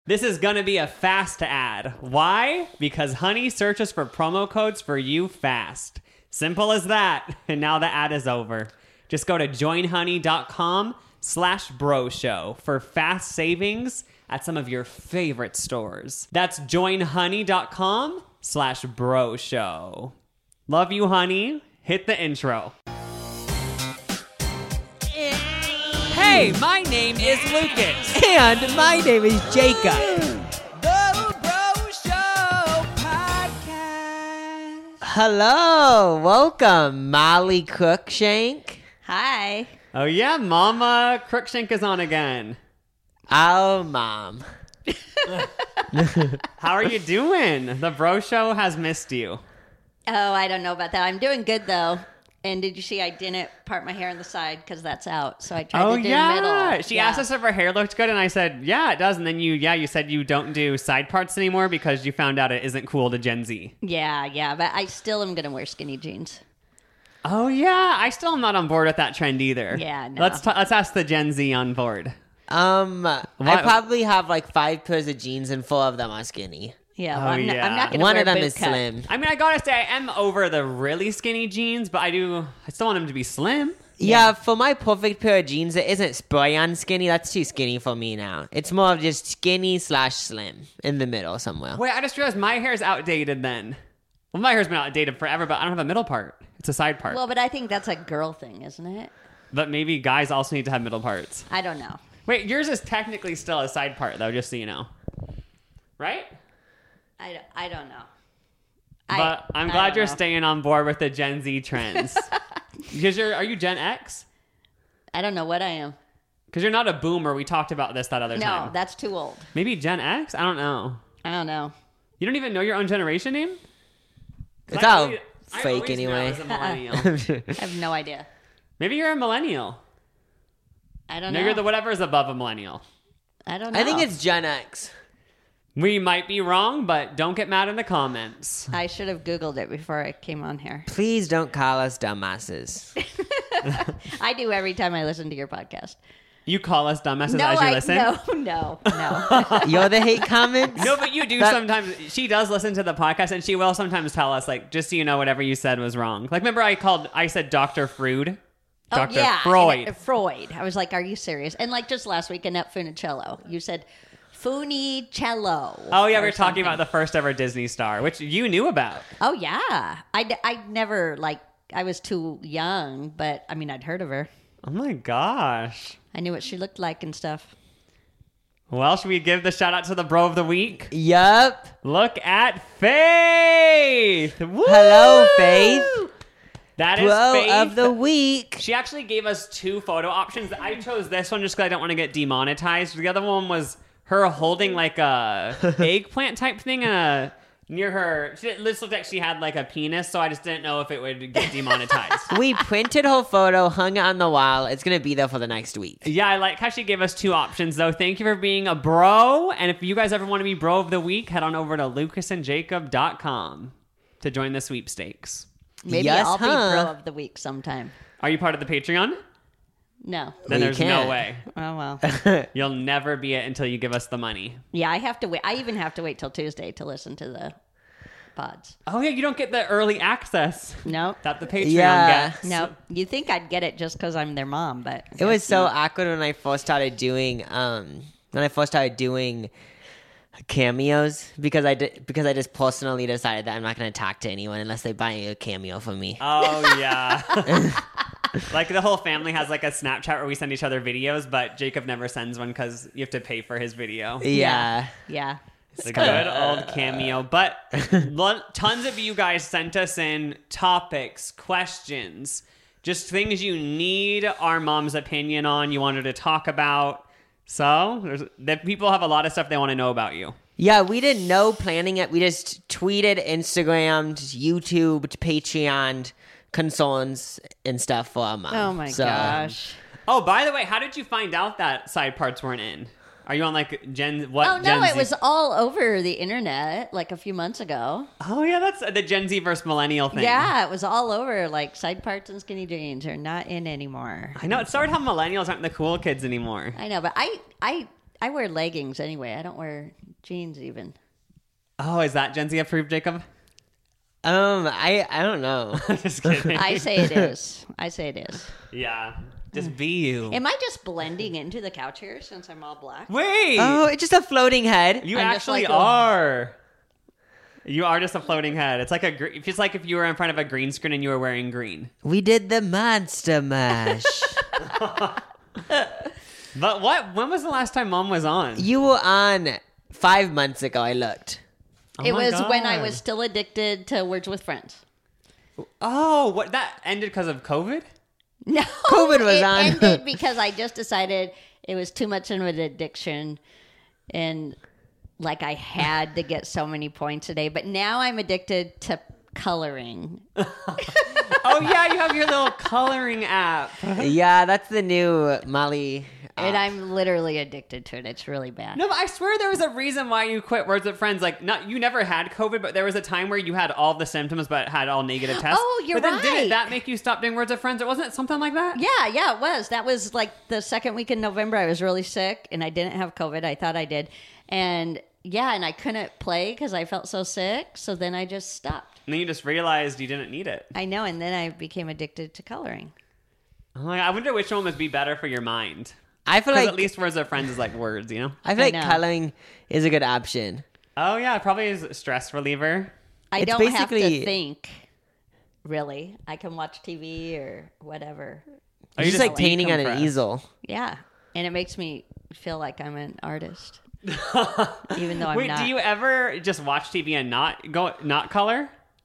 This is going to be a fast ad. Why? Because Honey searches for promo codes for you fast. Simple as that. And now the ad is over. Just go to joinhoney.com/bro show for fast savings at some of your favorite stores. That's joinhoney.com/bro show. Love you, honey. Hit the intro. Hey, my name is Lucas. And my name is Jacob. The Bro Show Podcast. Hello, welcome, Molly Crookshank. Hi. Oh yeah, Mama Crookshank is on again. Oh, Mom. How are you doing? The Bro Show has missed you. Oh, I don't know about that. I'm doing good, though. And did you see I didn't part my hair on the side because that's out. So I tried to do middle. She asked us if her hair looked good, and I said, yeah, it does. And then you said you don't do side parts anymore because you found out it isn't cool to Gen Z. Yeah. But I still am going to wear skinny jeans. Oh, yeah. I still am not on board with that trend either. Yeah, no. Let's ask the Gen Z on board. I probably have like 5 pairs of jeans and 4 of them are skinny. Yeah, Oh, well, I'm yeah. not going to One wear of them boot is cut. slim. I mean, I gotta say, I am over the really skinny jeans, but I still want them to be slim. Yeah, for my perfect pair of jeans, it isn't spray-on skinny. That's too skinny for me now. It's more of just skinny/slim in the middle somewhere. Wait, I just realized my hair's outdated then. Well, my hair's been outdated forever, but I don't have a middle part. It's a side part. Well, but I think that's a girl thing, isn't it? But maybe guys also need to have middle parts. I don't know. Wait, yours is technically still a side part, though, just so you know. Right? I don't know. But I'm I glad don't you're know. staying on board with the Gen Z trends. Because are you Gen X? I don't know what I am. Because you're not a boomer. We talked about this that other No, time. that's too old. Maybe Gen X? I don't know. I don't know. You don't even know your own generation name? It's I all always- I fake always knew I anyway. was a millennial. I have no idea. Maybe you're a millennial. I don't No, know. you're the whatever is above a millennial. I don't know. I think it's Gen X. We might be wrong, but don't get mad in the comments. I should have Googled it before I came on here. Please don't call us dumbasses. I do every time I listen to your podcast. You call us dumbasses No, as you listen? No. You're the hate comments? No, but you do That- sometimes. She does listen to the podcast, and she will sometimes tell us, like, just so you know, whatever you said was wrong. Like, remember I said Dr. Freud? Dr. Oh, yeah. Freud. Freud. I was like, are you serious? And like just last week, Annette Funicello. You said Funicello. Oh, yeah, or we were talking something. about the first ever Disney star, which you knew about. Oh, yeah. I never, like, I was too young, but I mean, I'd heard of her. Oh, my gosh. I knew what she looked like and stuff. Well, should we give the shout out to the bro of the week? Yup. Look at Faith. Woo! Hello, Faith. That is Bro Faith. of the week. She actually gave us 2 photo options. I chose this one just because I don't want to get demonetized. The other one was her holding like a eggplant type thing near her. This looked like she had like a penis, so I just didn't know if it would get demonetized. We printed her photo, hung it on the wall. It's going to be there for the next week. Yeah, I like how she gave us 2 options, though. Thank you for being a bro. And if you guys ever want to be bro of the week, head on over to lucasandjacob.com to join the sweepstakes. Maybe Yes, I'll be huh? bro of the week sometime. Are you part of the Patreon? No. Then Well, you there's no can't. way. Oh, well. You'll never be it until you give us the money. Yeah, I have to wait. I even have to wait till Tuesday to listen to the pods. Oh, yeah, you don't get the early access Nope. that the Patreon Yeah. gets. Nope. You think I'd get it just because I'm their mom, but It was so awkward when I first started doing cameos because I just personally decided that I'm not going to talk to anyone unless they buy a cameo from me. Oh, yeah. Like the whole family has like a Snapchat where we send each other videos, but Jacob never sends one because you have to pay for his video. Yeah. Yeah. The good old cameo. But tons of you guys sent us in topics, questions, just things you need our mom's opinion on, you wanted to talk about. So the people have a lot of stuff they want to know about you. Yeah, we didn't know planning it. We just tweeted, Instagrammed, YouTubed, Patreoned concerns and stuff for our mom. Oh, my gosh. Oh, by the way, how did you find out that side parts weren't in? Are you on like Gen what? Oh, no, Gen it Z? was all over the internet like a few months ago. Oh yeah, that's the Gen Z versus millennial thing. Yeah, it was all over. Like side parts and skinny jeans are not in anymore. I know. It's sorry how millennials aren't the cool kids anymore. I know, but I I wear leggings anyway. I don't wear jeans even. Oh, is that Gen Z approved, Jacob? I don't know. Just kidding. I say it is. Yeah. Just be you. Am I just blending into the couch here since I'm all black? Wait. Oh, it's just a floating head. You I'm just actually like a- are. You are just a floating head. It's like it's like if you were in front of a green screen and you were wearing green. We did the Monster Mash. But when was the last time Mom was on? You were on 5 months ago, I looked. Oh It my was when I God. was still addicted to Words with Friends. Oh, what that ended because of COVID? No, COVID was it on. ended because I just decided it was too much of an addiction, and like I had to get so many points a day. But now I'm addicted to coloring. Oh yeah, you have your little coloring app. Yeah, that's the new Molly. And I'm literally addicted to it. It's really bad. No, but I swear there was a reason why you quit Words with Friends. Like, not you never had COVID, but there was a time where you had all the symptoms but had all negative tests. Oh, you're but then right. Didn't that make you stop doing Words with Friends? Or wasn't it something like that? Yeah, it was. That was like the second week in November. I was really sick and I didn't have COVID. I thought I did. And yeah, and I couldn't play because I felt so sick. So then I just stopped. And then you just realized you didn't need it. I know. And then I became addicted to coloring. I'm like, I wonder which one would be better for your mind. I feel Because like at least Words with Friends is like words, you know? I feel I like know. coloring is a good option. Oh yeah, it probably is a stress reliever. I It's don't have basically- to think, really. I can watch TV or whatever. Oh, It's you just like decompress. painting on an easel. Yeah. And it makes me feel like I'm an artist. Even though I'm Wait, not. do you ever just watch TV and not color?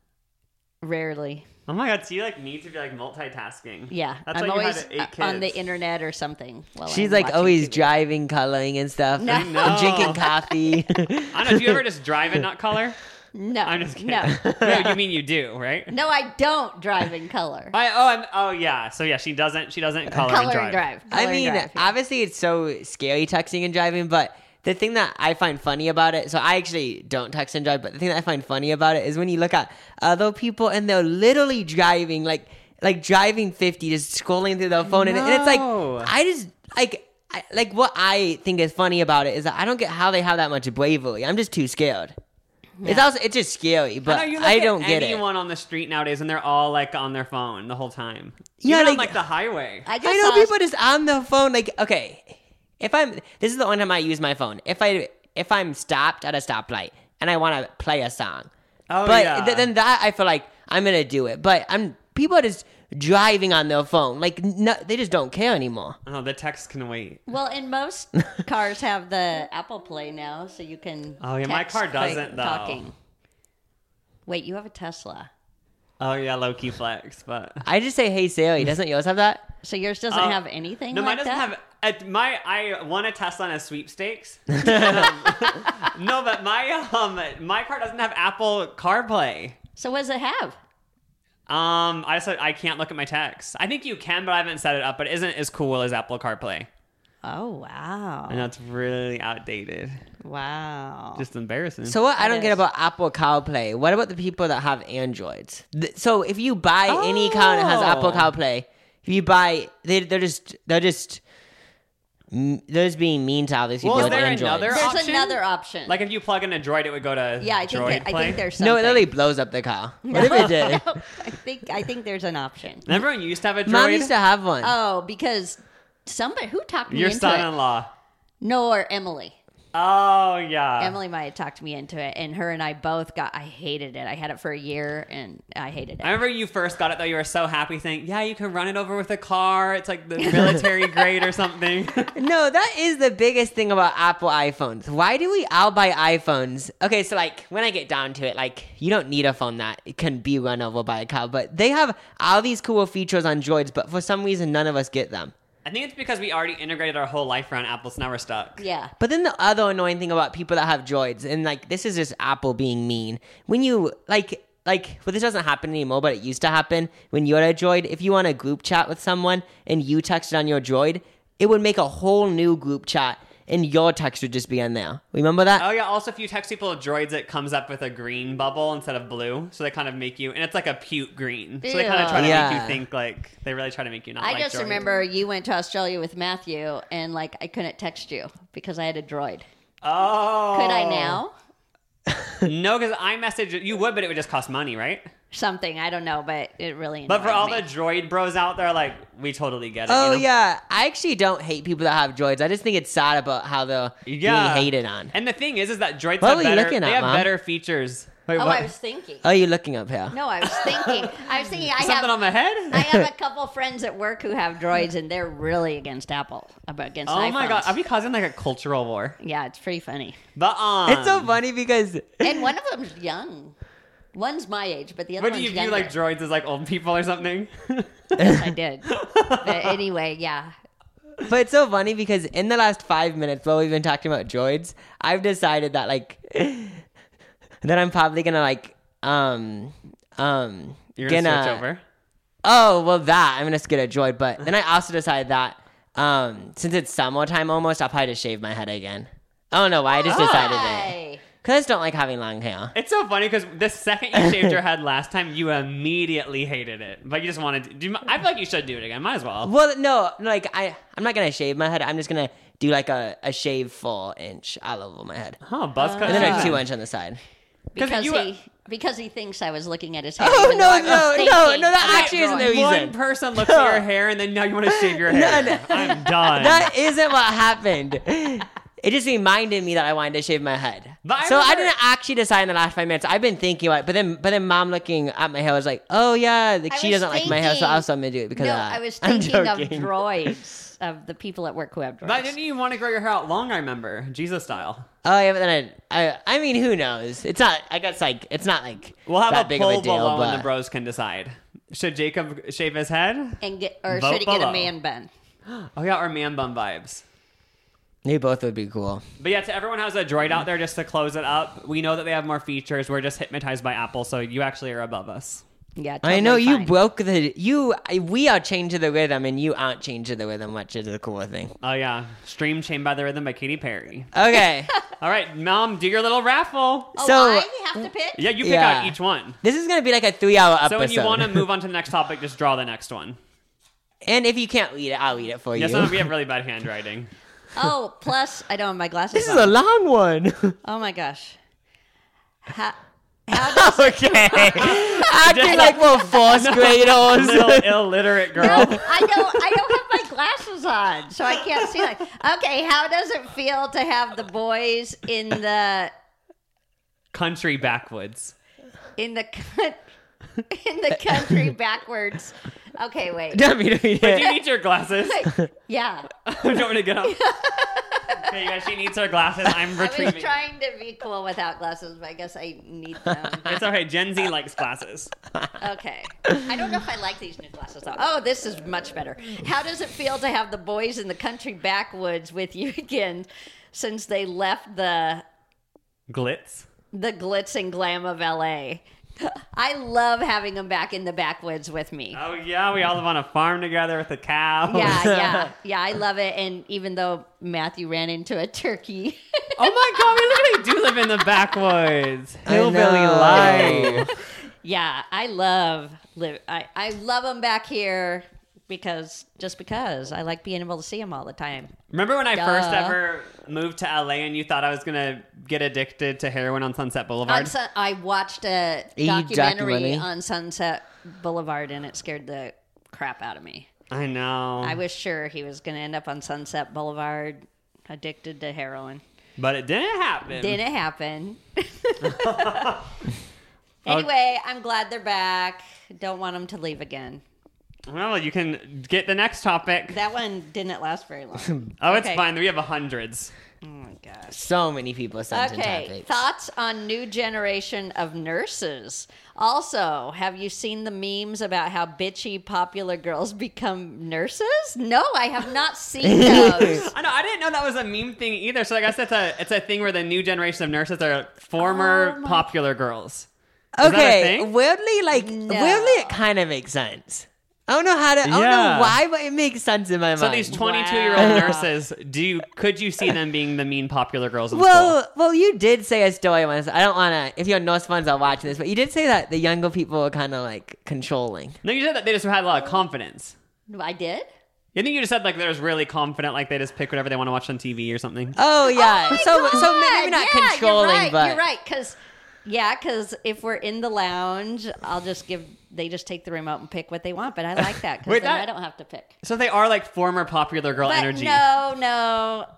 Rarely. Oh my god, so you like need to be like multitasking. Yeah. That's I'm why always you had 8 kids. on the internet or something. While She's I'm like watching always TV. driving, coloring and stuff. No. And No. drinking coffee. I don't know, do you ever just drive and not color? No. I'm just kidding. No. No, you mean you do, right? No, I don't drive in color. Oh yeah. So yeah, she doesn't color, Color and drive. and drive. I Color and mean, drive, yeah. obviously it's so scary texting and driving, but the thing that I find funny about it, so I actually don't text and drive, but the thing that I find funny about it is when you look at other people and they're literally driving, like driving 50, just scrolling through their phone, and it's like, No. I just, like what I think is funny about it is that I don't get how they have that much bravery. I'm just too scared. It's just scary, but I know, you look I at don't get it. anyone on the street nowadays, and they're all like on their phone the whole time. Yeah, Even on like- like the highway. I just I know saw people just on their phone. Like, okay, this is the only time I use my phone. If I'm stopped at a stoplight and I want to play a song, Oh but yeah. then that I feel like I'm gonna do it. But people are just driving on their phone. Like, no, they just don't care anymore. Oh, the text can wait. Well, and most cars have the Apple Play now, so you can. Oh, yeah, my text car by doesn't, though. Talking. Wait, you have a Tesla, Oh yeah, low key flex, but I just say, "Hey Siri," doesn't yours have that? so yours doesn't Oh, have anything. no, like mine doesn't that? have. I won a Tesla in a sweepstakes. No, but my car doesn't have Apple CarPlay. So what does it have? I said I can't look at my texts. I think you can, but I haven't set it up. But it isn't as cool as Apple CarPlay. Oh wow! I know it's really outdated. Wow. Just embarrassing. So what I It don't get is. about Apple CarPlay? What about the people that have Androids? So if you buy any car that has Apple Oh. CarPlay, if you buy, they're just being mean to all these people Well, is with there Androids. another There's option? another option. Like if you plug in a Droid, it would go to yeah, I Droid Play. think there's No, something. it literally blows up the car. What if it did? No, I think there's an option. Remember when you used to have a Droid? Mom used to have one. Oh, because somebody who talked me Your into it. son-in-law. No, or Emily. Oh yeah. Emily might have talked me into it, and her and I both I hated it. I had it for a year, and I hated it. I remember you first got it though. You were so happy, thinking, "Yeah, you can run it over with a car. It's like the military grade or something." No, that is the biggest thing about Apple iPhones. Why do we all buy iPhones? Okay, so like when I get down to it, like you don't need a phone that can be run over by a car, but they have all these cool features on Droids, but for some reason none of us get them. I think it's because we already integrated our whole life around Apple, so now we're stuck. Yeah. But then the other annoying thing about people that have Droids, and like this is just Apple being mean. When you well, this doesn't happen anymore, but it used to happen when you're a Droid. If you want a group chat with someone and you texted on your Droid, it would make a whole new group chat, and your text would just be on there. Remember that? Oh yeah. Also, if you text people with droids, it comes up with a green bubble instead of blue, so they kind of make you, and it's like a puke green. So they kind of try to Yeah. make you think like they really try to make you not. I like just droids. remember you went to Australia with Matthew, and like I couldn't text you because I had a droid. Oh. Could I now? No, because iMessage you would, but it would just cost money, right? Something I don't know, but it really. But for annoyed all me. the droid bros out there, like we totally get it. Oh you know? yeah, I actually don't hate people that have droids. I just think it's sad about how they're Yeah. being hated on. And the thing is that droids What have were you better. looking They at, have Mom? better features. Wait, Oh, what? I was thinking. Oh, you're looking up here. No, I was thinking. I Something have. on my head? I have a couple friends at work who have droids, and they're really against Apple, against Oh my god, iPhones. are we causing like a cultural war? Yeah, it's pretty funny. But It's so funny because And one of them's young. One's my age, but the other What do one's you view younger. like droids as like old people or something? Yes, I did. But anyway, yeah. But it's so funny because in the last 5 minutes while we've been talking about droids, I've decided that like that I'm probably gonna like You're gonna switch over. Oh well, that I'm gonna get a droid. But then I also decided that since it's summertime almost, I'll probably just shave my head again. I don't know why. I just decided it Hey. because I just don't like having long hair. It's so funny because the second you shaved your head last time, you immediately hated it. But you just wanted to. I feel like you should do it again. Might as well. Well, no, like I'm not gonna shave my head. I'm just gonna do like a shave 4-inch all over my head, Oh, buzz cut. and then a season. 2-inch on the side. Because he thinks I was looking at his hair. Oh even though I was no, thinking that about actually isn't the droids. reason. One person looks at your hair and then now you want to shave your hair. No. I'm done. That isn't what happened. It just reminded me that I wanted to shave my head. But I So I remember- didn't actually decide in the last 5 minutes. I've been thinking about it, but then mom looking at my hair was like, "Oh yeah, like, I she was doesn't like my hair, so thinking- also I'm gonna do it because No, of that." I was I'm thinking of joking. droids, of the people at work who have droids. But didn't you want to grow your hair out long? I remember Jesus style. Oh yeah, but then I mean, who knows? It's not. I guess like it's not like We'll have that a big of poll a deal. below and But the bros can decide. Should Jacob shave his head? and get, or Vote should he get below. a man bun? Oh yeah, or man bun vibes. they both would be cool. But yeah, to everyone who has a droid out there, just to close it up, we know that they have more features. We're just hypnotized by Apple, so you actually are above us. Yeah, I know totally you fine. broke we are chained to the rhythm, and you aren't chained to the rhythm, which is a cool thing. Oh yeah, Stream Chained by the Rhythm by Katy Perry. Okay, All right, Mom, do your little raffle. Oh, So- I have to pick? Yeah, you pick Yeah. out each one. this is gonna be like a 3-hour episode. So when you want to move on to the next topic, just draw the next one. and if you can't read it, I'll read it for Yes, you. we have really bad handwriting. Oh, plus I don't have my glasses This is on. a long one. Oh my gosh. How does Okay. Acting like we're fourth graders. Little illiterate girl. I don't have my glasses on, so I can't see that. Okay, how does it feel to have the boys in the Country backwoods. in the country backwards? Okay, wait. Don't mean to read Do you it. need your glasses? Yeah, Do you want me to get up? Okay, you guys, she needs her glasses. I'm I was retrieving. trying to be cool without glasses, but I guess I need them. It's okay. Gen Z likes glasses. Okay. I don't know if I like these new glasses though. Oh, this is much better. How does it feel to have the boys in the country backwoods with you again since they left the Glitz. glitz and glam of LA? I love having them back in the backwoods with me. Oh yeah, we all live on a farm together with a cow. Yeah, I love it. And even though Matthew ran into a turkey, Oh my god, we literally do live in the backwoods. I Hillbilly know. life. yeah, I love them back here because I like being able to see them all the time. Remember when I first Duh. ever moved to LA and you thought I was gonna get addicted to heroin on Sunset Boulevard? I watched a documentary documentary? on Sunset Boulevard, and it scared the crap out of me. I know. I was sure he was going to end up on Sunset Boulevard, addicted to heroin. But it didn't happen. Didn't happen. Anyway, I'm glad they're back. Don't want them to leave again. Well, you can get the next topic. That one didn't last very long. Oh, it's Okay. fine. We have hundreds. Oh my gosh. So many people sent in Okay, topics. thoughts on new generation of nurses. Also, have you seen the memes about how bitchy popular girls become nurses? No, I have not seen those. I know. I didn't know that was a meme thing either. So I guess it's a thing where the new generation of nurses are former Oh my- popular girls. Is that a Okay, thing? weirdly, No. weirdly, it kind of makes sense. I don't know how to. I don't Yeah. know why, but it makes sense in my So mind. these 22-year-old Wow. nurses, could you see them being the mean popular girls in school? Well, you did say a story once. I don't want to. If your nurse fans are watching this, but you did say that the younger people were kind of like controlling. No, you said that they just had a lot of confidence. I did. I think you just said like they're just really confident, like they just pick whatever they want to watch on TV or something. Oh yeah. Oh my so God. maybe not Yeah, controlling, you're right, but you're right. Because if we're in the lounge, they just take the remote and pick what they want. But I like that because Wait, then that- I don't have to pick. So they are like former popular girl But energy. no,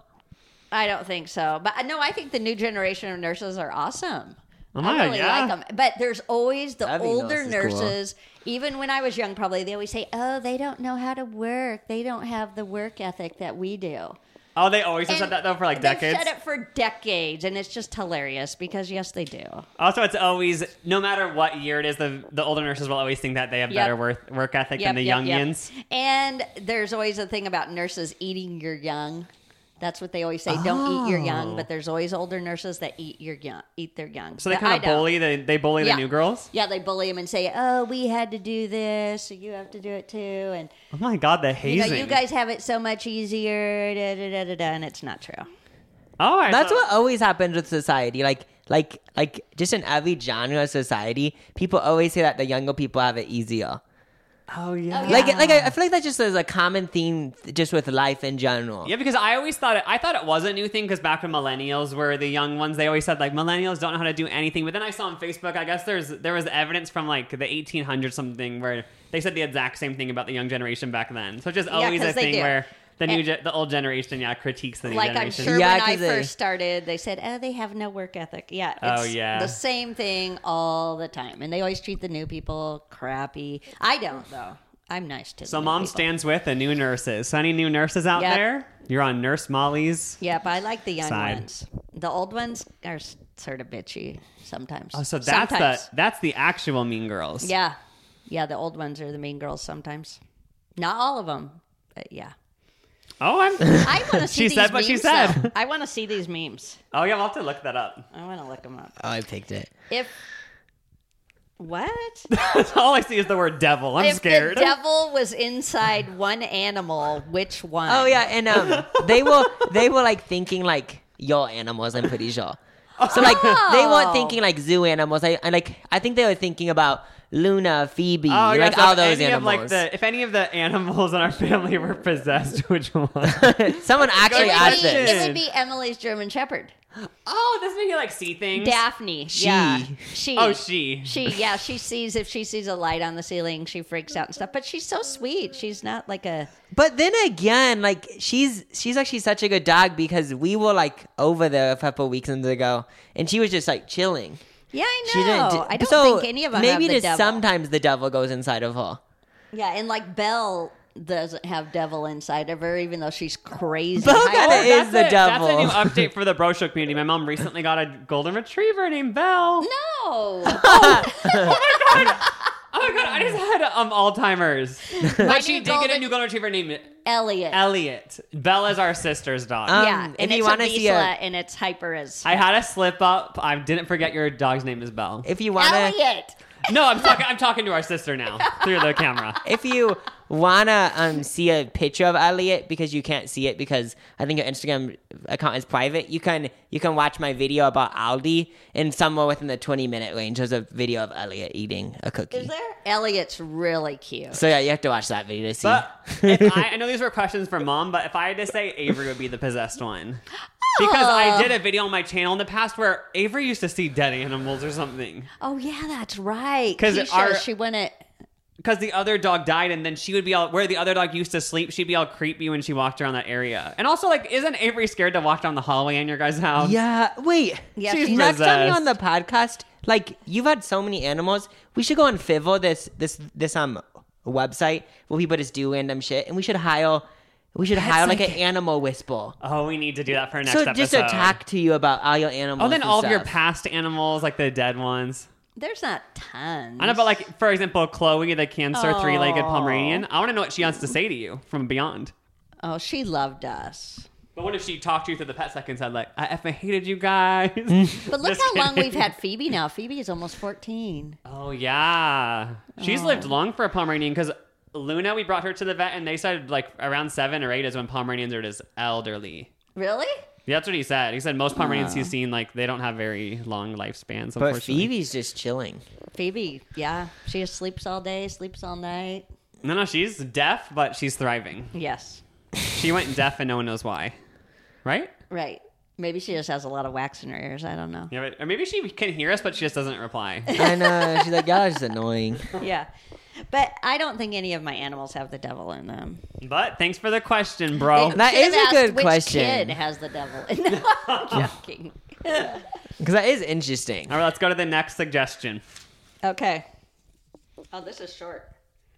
I don't think so. But no, I think the new generation of nurses are awesome. Oh my I God, really yeah. like them. But there's always the I think older nurse is cool. nurses. Even when I was young, probably they always say, "Oh, they don't know how to work. They don't have the work ethic that we do." Oh, they always have said And that though for like they've decades. said it for decades, and it's just hilarious because yes, they do. Also, it's always, no matter what year it is, the older nurses will always think that they have Yep. better work ethic than the youngians. And there's always a thing about nurses eating your young. That's what they always say. Don't eat your young, but there's always older nurses that eat their young. So they But kind I of don't. bully they bully Yeah. the new girls. Yeah, they bully them and say, "Oh, we had to do this, so you have to do it too." And Oh my God, the you hazing. know, you guys have it so much easier. Da, da, da, da, da, and it's not true. Oh, I that's thought- what always happens with society. Like just in every genre of society, people always say that the younger people have it easier. Oh yeah. yeah. Like I feel like that just is a common theme just with life in general. Yeah, because I always thought it was a new thing because back when millennials were the young ones, they always said like millennials don't know how to do anything. But then I saw on Facebook, I guess there was evidence from like the 1800s something where they said the exact same thing about the young generation back then. So it's just always 'cause a they thing do. where the And- the old generation critiques the new Like I'm generation. sure Yeah, when I 'cause they- first started, they said, "Oh, they have no work ethic." Yeah, Oh, it's yeah. the same thing all the time, and they always treat the new people crappy. I don't though. I'm nice to. So the new mom people. stands with the new nurses. So any new nurses out Yep. there? You're on Nurse Molly's. Yep, I like the young Side. ones. The old ones are sort of bitchy sometimes. Oh, so Sometimes. that's the actual Mean Girls. Yeah, the old ones are the mean girls sometimes. Not all of them, but yeah. Oh, I'm. I want to see She these said what she memes, said. though. I want to see these memes. Oh yeah, we'll have to look that up. I want to look them up. Oh, I picked it. If what? All I see is the word devil. I'm if scared. the devil was inside one animal, which one? Oh yeah, and they were like thinking like your animals. I'm pretty sure. So like they weren't Oh. thinking like zoo animals. I think they were thinking about Luna, Phoebe, Oh, yeah, like so all if those any of, animals. if any of the animals in our family were possessed, which one? Someone actually Good asked question. this. It would be Emily's German Shepherd, Oh, doesn't he like see things? Daphne. She. Yeah, she. Oh, she. Yeah, she sees if she sees a light on the ceiling, she freaks out and stuff. But she's so sweet. She's not like a. But then again, like she's actually such a good dog because we were like over there a couple weekends ago, and she was just like chilling. Yeah, I She know. didn't. I don't so think any of them maybe have the just devil. sometimes the devil goes inside of her. Yeah, and like Belle doesn't have devil inside of her, even though she's crazy. Belle hyper. kinda is the That's devil. a new update for the bro show community. My mom recently got a golden retriever named Belle. No. Oh my god, I just had Alzheimer's. But she new did get a golden- new golden retriever named Elliot. Elliot. Belle is our sister's dog. Yeah, if and you it's wanna a see a- Vizsla, and it's hyper as I had a slip up. I didn't forget your dog's name is Belle. If you wanna, Elliot. No, I'm talking to our sister now through the camera. if you wanna see a picture of Elliot because you can't see it because I think your Instagram account is private, you can watch my video about Aldi, and somewhere within the 20-minute range there's a video of Elliot eating a cookie. Is there? Elliot's really cute. So yeah, you have to watch that video to see. But if I know these were questions for mom, but if I had to say Avery would be the possessed one. Because I did a video on my channel in the past where Avery used to see dead animals or something. Oh yeah, that's right. 'Cause Keisha, she wouldn't. Because the other dog died, and then she would be all where the other dog used to sleep. She'd be all creepy when she walked around that area. And also, like, isn't Avery scared to walk down the hallway in your guys' house? Yeah, wait. Yeah, She's she's Next time you're possessed. on the podcast, like you've had so many animals, we should go on Fiverr, this website where people just do random shit, and we should hire like an animal whisperer. Oh, we need to do that for our next So episode. just to talk to you about all your animals. Oh, then and all of your stuff. past animals, like the dead ones. There's not tons. I know, but like, for example, Chloe, the cancer Oh. three-legged Pomeranian. I want to know what she wants to say to you from beyond. Oh, she loved us. But what if she talked to you through the pet second and said, like, I effing hated you guys? But look Just how long kidding. we've had Phoebe now. Phoebe is almost 14. Oh, yeah. She's lived long for a Pomeranian because Luna, we brought her to the vet, and they said like around 7 or 8 is when Pomeranians are just elderly. Really? Yeah, that's what he said. He said most Pomeranians he's seen, like, they don't have very long lifespans, But unfortunately. Phoebe's just chilling. Phoebe, yeah. She just sleeps all day, sleeps all night. No, she's deaf, but she's thriving. Yes. She went deaf, and no one knows why. Right? Right. Maybe she just has a lot of wax in her ears. I don't know. Yeah, or maybe she can hear us, but she just doesn't reply. I know. She's like, y'all just annoying. Yeah. But I don't think any of my animals have the devil in them. But thanks for the question, bro. That Should is have a good asked which question. kid has the devil in them. I'm joking. Because that is interesting. All right, let's go to the next suggestion. Okay. Oh, this is short.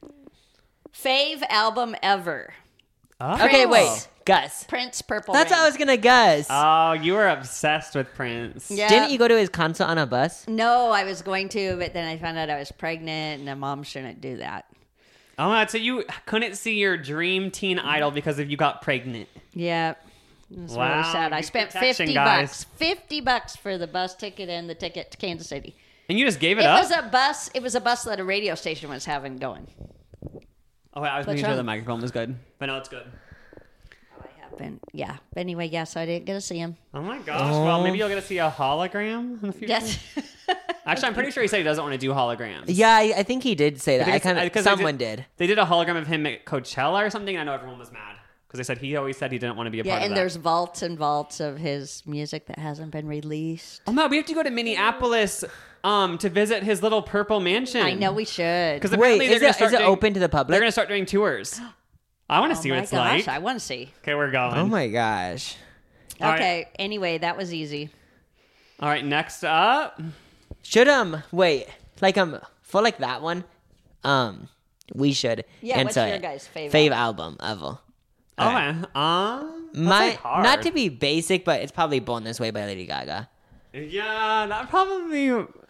Fave album ever. Okay, wait. Gus. Prince Purple That's Rain. what I was going to guess. Oh, you were obsessed with Prince. Yeah. Didn't you go to his concert on a bus? No, I was going to, but then I found out I was pregnant, and the mom shouldn't do that. Oh, my God, so you couldn't see your dream teen idol because of you got pregnant. Yeah. It's Wow, really sad. I good spent protection, $50. guys. $50 for the bus ticket and the ticket to Kansas City. And you just gave it It up? was a bus. It was a bus that a radio station was having going. Oh, wait, I was What's making sure wrong? the microphone was good. But no, it's good. Oh, I happened. Yeah. But anyway, yeah. So I didn't get to see him. Oh, my gosh. Well, maybe you'll get to see a hologram in the future. Yes. Actually, I'm pretty sure he said he doesn't want to do holograms. Yeah, I think he did say that. think it's- because they Someone did. They did a hologram of him at Coachella or something, and I know everyone was mad. Because they said he always said he didn't want to be a Yeah, part of and that. there's vaults and vaults of his music that hasn't been released. Oh, no, we have to go to Minneapolis to visit his little purple mansion. I know we should. Because Wait, apparently is it open to the They're public? going to start doing tours. I want to see what it's like. I want to see. Okay, we're going. Oh my gosh. All Okay. Anyway, that was easy. All right, next up. Should wait, like for like that one, we should Yeah, answer what's your it. guys' fave fave album ever? Okay. That's My like hard. not to be basic, but it's probably Born This Way by Lady Gaga. Yeah, that probably.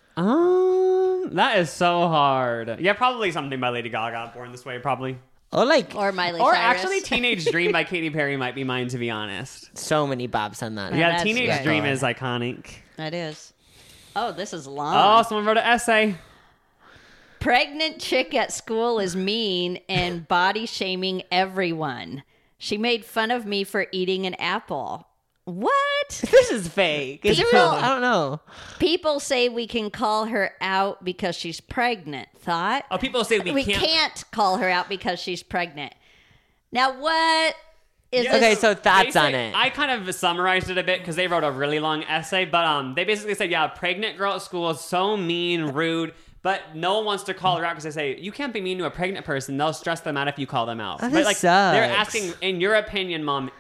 That is so hard. Yeah, probably something by Lady Gaga. Born This Way, probably. Or like Or Miley Or Cyrus. actually, Teenage Dream by Katy Perry might be mine, to be honest. so many bops on that. Yeah, that's Teenage good. Dream is iconic. That is. Oh, this is long. Oh, someone wrote an essay. Pregnant chick at school is mean and body shaming everyone. She made fun of me for eating an apple. What? This is fake. Is it People- real? I don't know. People say we can call her out because she's pregnant. Thought? Oh, people say we can't call her out because she's pregnant. Now what is Yeah, this? Okay, so thoughts on Basic- it. I kind of summarized it a bit because they wrote a really long essay, but they basically said, yeah, a pregnant girl at school is so mean, rude, but no one wants to call her out because they say, you can't be mean to a pregnant person. They'll stress them out if you call them out. Oh, but that like sucks. they're asking, in your opinion, Mom,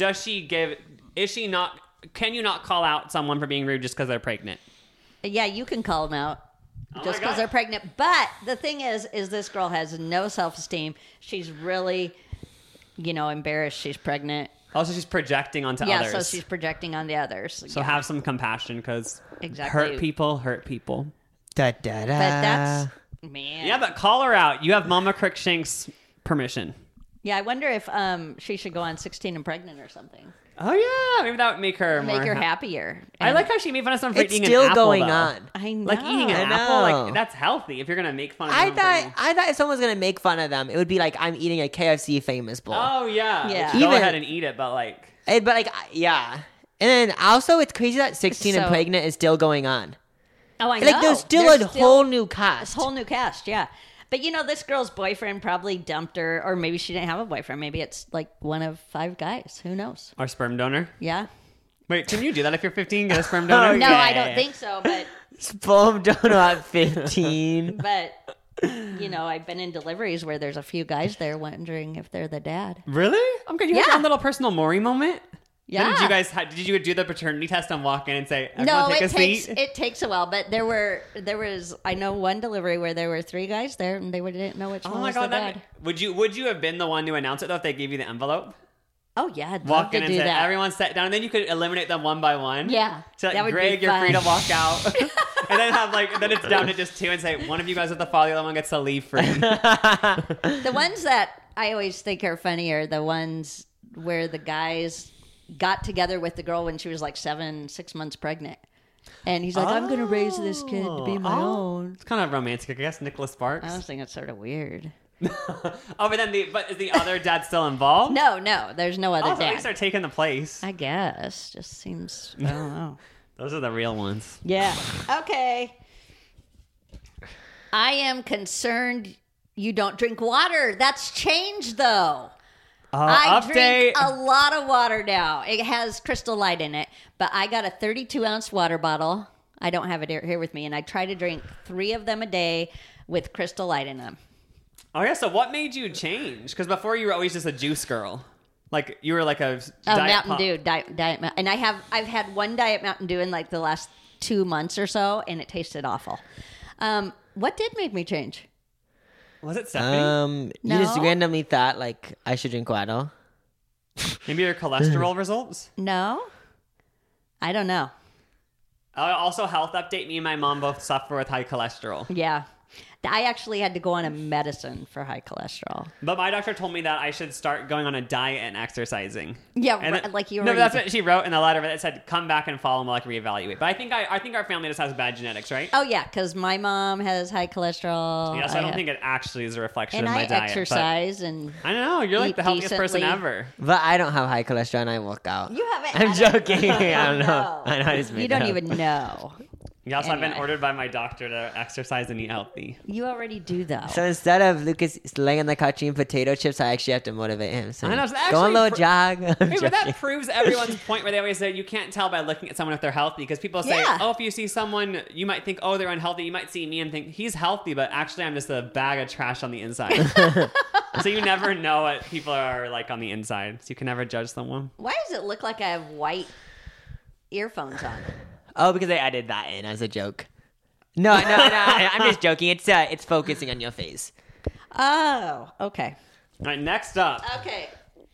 can you not call out someone for being rude just because they're pregnant? Yeah, you can call them out Oh just my because God. they're pregnant. But the thing is this girl has no self-esteem. She's really, embarrassed she's pregnant. Also, she's projecting onto Yeah, others. so she's projecting on the others. So Yeah. have some compassion because Exactly. hurt people hurt people. Da, da, da. But that's man. Yeah, but call her out. You have Mama Crookshank's permission. Yeah, I wonder if she should go on 16 and Pregnant or something. Oh yeah, maybe that would make her Make more her ha- happier. I And like how she made fun of someone for It's eating still an apple, going though. on. I know. Like eating an I apple, know. like that's healthy. If you're gonna make fun of I someone thought if someone was gonna make fun of them, it would be like I'm eating a KFC famous bowl. oh yeah, Yeah. Go Even- ahead and eat it, but like But like, yeah. And then also, it's crazy that 16 and So- Pregnant is still going on. Oh, I know. Like, there's still There's a whole new cast. This whole new cast, yeah. But this girl's boyfriend probably dumped her, or maybe she didn't have a boyfriend. Maybe it's like one of 5 guys. Who knows? our sperm donor. Yeah. Wait, can you do that if you're 15? Get a sperm donor. No, Okay. I don't think so. But Sperm donor at 15. I've been in deliveries where there's a few guys there wondering if they're the dad. Really? Okay, you had Yeah. your own little personal Maury moment. Yeah. Then did you do the paternity test and walk in and say, No, "Everyone take a seat"? it takes a while. But there was I know one delivery where there were 3 guys there and they didn't know which Oh one my was god! the dad. Would you have been the one to announce it though if they gave you the envelope? Oh yeah, I'd love Walk to in and do say, that. "Everyone sit down," and then you could eliminate them one by one. Yeah, So like, that would be Greg, you're free to fun. walk out, and then then it's down to just 2 and say one of you guys have to follow, the other one gets to leave free. The ones that I always think are funny are the ones where the guys got together with the girl when she was like 6 months pregnant. And he's like, I'm going to raise this kid to be my own. It's kind of romantic, I guess. Nicholas Sparks. I always think it's sort of weird. Oh, but then is the other dad still involved? No, there's no other Oh, so at least dad. they're taking the place. I guess. Just seems, I don't know. Those are the real ones. Yeah. Okay. I am concerned you don't drink water. That's changed, though. I Update. drink a lot of water now. It has Crystal Light in it, but I got a 32-ounce water bottle. I don't have it here with me, and I try to drink 3 of them a day with Crystal Light in them. Oh yeah, so what made you change? Because before you were always just a juice girl. Like you were like a Oh, Diet Mountain Pop. Dew, Diet Mountain, and I've had one Diet Mountain Dew in like the last 2 months or so, and it tasted awful. What did make me change? Was it Stephanie? You just No. randomly thought like I should drink water. Maybe your cholesterol results? No, I don't know. Also, health update. Me and my mom both suffer with high cholesterol. Yeah, I actually had to go on a medicine for high cholesterol. But my doctor told me that I should start going on a diet and exercising. Yeah, And right, like you No, already that's did. what she wrote in the letter. But it said, "Come back and follow and we'll like reevaluate." But I think our family just has bad genetics, right? Oh yeah, because my mom has high cholesterol. Yeah, so I don't think it actually is a reflection And of my I diet. but- exercise, and I don't know. You're like eat the healthiest person decently. ever. But I don't have high cholesterol and I work out. you haven't. I'm I don't- joking. I don't know. No. I know I just made You don't that up. even know. Yes, I've been Anyway. ordered by my doctor to exercise and eat healthy. You already do though. So instead of Lucas laying on the couch eating potato chips, I actually have to motivate him. So I know, so go on a actually little pr- jog. I'm Hey, but that joking. proves everyone's point where they always say you can't tell by looking at someone if they're healthy because people say, Yeah. oh, if you see someone, you might think, oh, they're unhealthy. You might see me and think he's healthy, but actually I'm just a bag of trash on the inside. So you never know what people are like on the inside. So you can never judge someone. Why does it look like I have white earphones on? Oh, because I added that in as a joke. No, I'm just joking. It's focusing on your face. Oh, okay. All right, next up. Okay.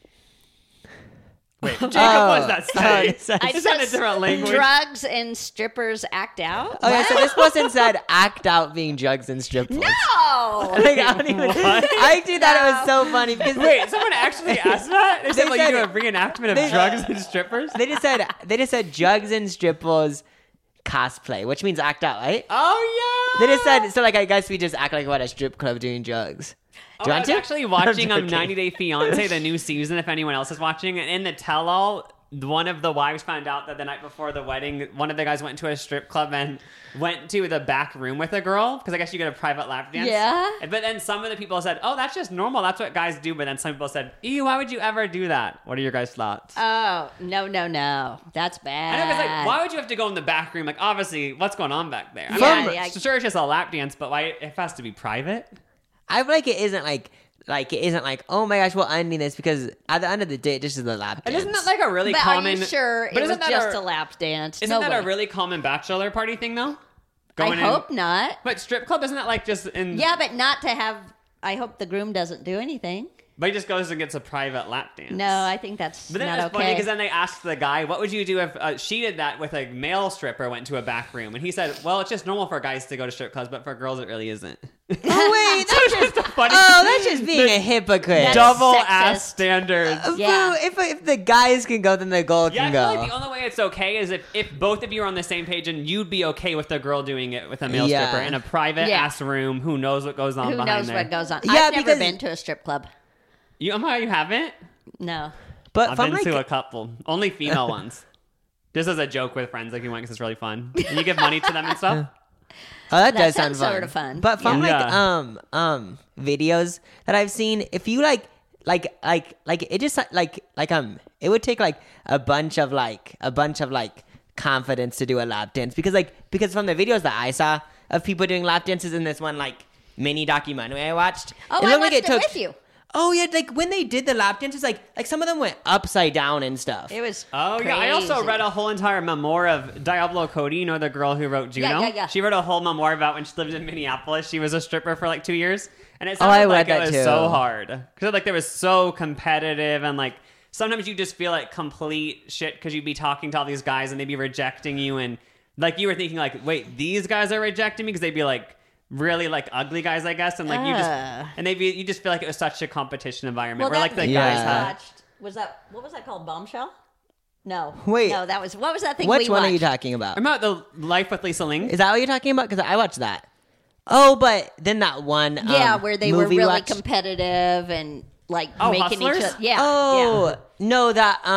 Wait, Jacob, what does that say? it says- I It's in a said different language. drugs and strippers act out. Okay, so this person said act out being drugs and strip clubs. No. Like, I don't even. What? I actually thought it was so funny because Wait, someone actually asked that? They said, They like, you said do a it. reenactment of They- drugs and strippers? they just said drugs and strippers cosplay, which means act out, right? Oh, yeah! They just said so. Like, I guess we just act like we're at a strip club doing drugs. Do you I want was to? actually watching I'm joking. 90 Day Fiance, the new season, if anyone else is watching. And in the tell-all, one of the wives found out that the night before the wedding, one of the guys went to a strip club and went to the back room with a girl, because I guess you get a private lap dance. Yeah. But then some of the people said, oh, that's just normal. That's what guys do. But then some people said, ew, why would you ever do that? What are your guys' thoughts? Oh, no. That's I bad. know, 'cause, like, why would you have to go in the back room? Like, obviously, what's going on back there? I mean, Yeah, I'm yeah. sure it's just a lap dance, but why it has to be private? I feel like it isn't like it isn't like, oh my gosh, we're ending this, because at the end of the day, this is a lap And dance. isn't that like a really But common? are you sure but it was isn't that just a lap dance? Isn't No that a way. really common bachelor party thing though? I Going in- hope not. But strip club isn't that like just in? Yeah, but not to have. I hope the groom doesn't do anything. But he just goes and gets a private lap dance. No, I think that's But then not it's funny okay. because then they asked the guy, "What would you do if she did that with a male stripper went to a back room?" And he said, "Well, it's just normal for guys to go to strip clubs, but for girls, it really isn't." Oh wait, that's It's just a funny. that's just being a hypocrite. That's double sexist. ass standards. Yeah. Bro, if the guys can go, then the girl Yeah, I can feel go. like the only way it's okay is if both of you are on the same page and you'd be okay with the girl doing it with a male Yeah. stripper in a private Yeah. ass room. Who knows what goes on Who behind knows there? what goes on? Yeah, I've never because- been to a strip club. You haven't? No. But I've from been like, to a couple, only female ones. Just as a joke with friends, like you went because it's really fun. And you give money to them and stuff. oh, that That does sound sounds fun. sorta fun. But from Yeah. like videos that I've seen, if you like it just it would take like a bunch of confidence to do a lap dance, because from the videos that I saw of people doing lap dances in this one like mini documentary I watched, Oh, it I looked watched like it with you. Oh yeah, like when they did the lap dances, like some of them went upside down and stuff. It was. Oh yeah, I also crazy. read a whole entire memoir of Diablo Cody. You know the girl who wrote Juno. Yeah. She wrote a whole memoir about when she lived in Minneapolis. She was a stripper for like 2 years, and it Oh, I sounded like read it that was too. so hard because like there was so competitive and like sometimes you just feel like complete shit because you'd be talking to all these guys and they'd be rejecting you and like you were thinking like, wait, these guys are rejecting me because they'd be like really like ugly guys, I guess, and like you just and you just feel like it was such a competition environment where like the thing guys we Yeah. had. watched was that. What was that called? Bombshell? No. Wait. No, that was. What was that thing? Which we one are you watched? talking about? I'm about the Life with Lisa Ling. Is that what you're talking about? Because I watched that. Oh, but then that one. where they were movie really watch- competitive and like Oh, making Hustlers? each other. Yeah. Oh no,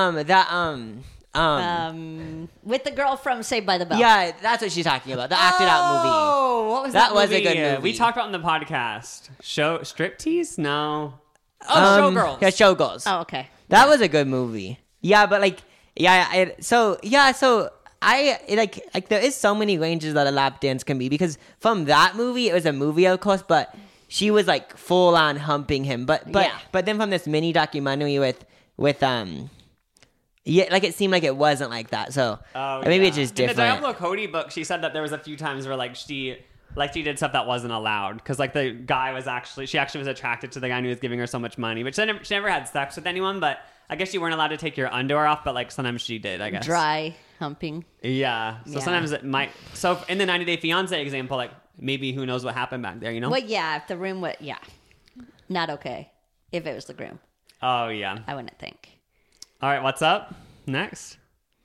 With the girl from Saved by the Bell. yeah, that's what she's talking about. The acted out movie. Oh, what was That that? was a movie? good movie. We talked about it in the podcast. Striptease? No. Oh, Showgirls. Yeah, Showgirls. Oh, okay. That was a good movie. Yeah, but like, so like there is so many ranges that a lap dance can be, because from that movie it was a movie, of course, but she was like full on humping him. But then from this mini documentary with like it seemed like it wasn't like that. So maybe it's just different. In the Diablo Cody book, she said that there was a few times where like she did stuff that wasn't allowed, because like the guy was she actually was attracted to the guy who was giving her so much money, which she never had sex with anyone, but I guess you weren't allowed to take your underwear off, but like sometimes she did, I guess. Dry humping. Yeah. So Yeah. sometimes it might. So in the 90 Day Fiance example, like maybe who knows what happened back there, you know? Well, yeah, if the room was, not okay. If it was the groom, Oh yeah. I wouldn't think. All right, what's up? Next.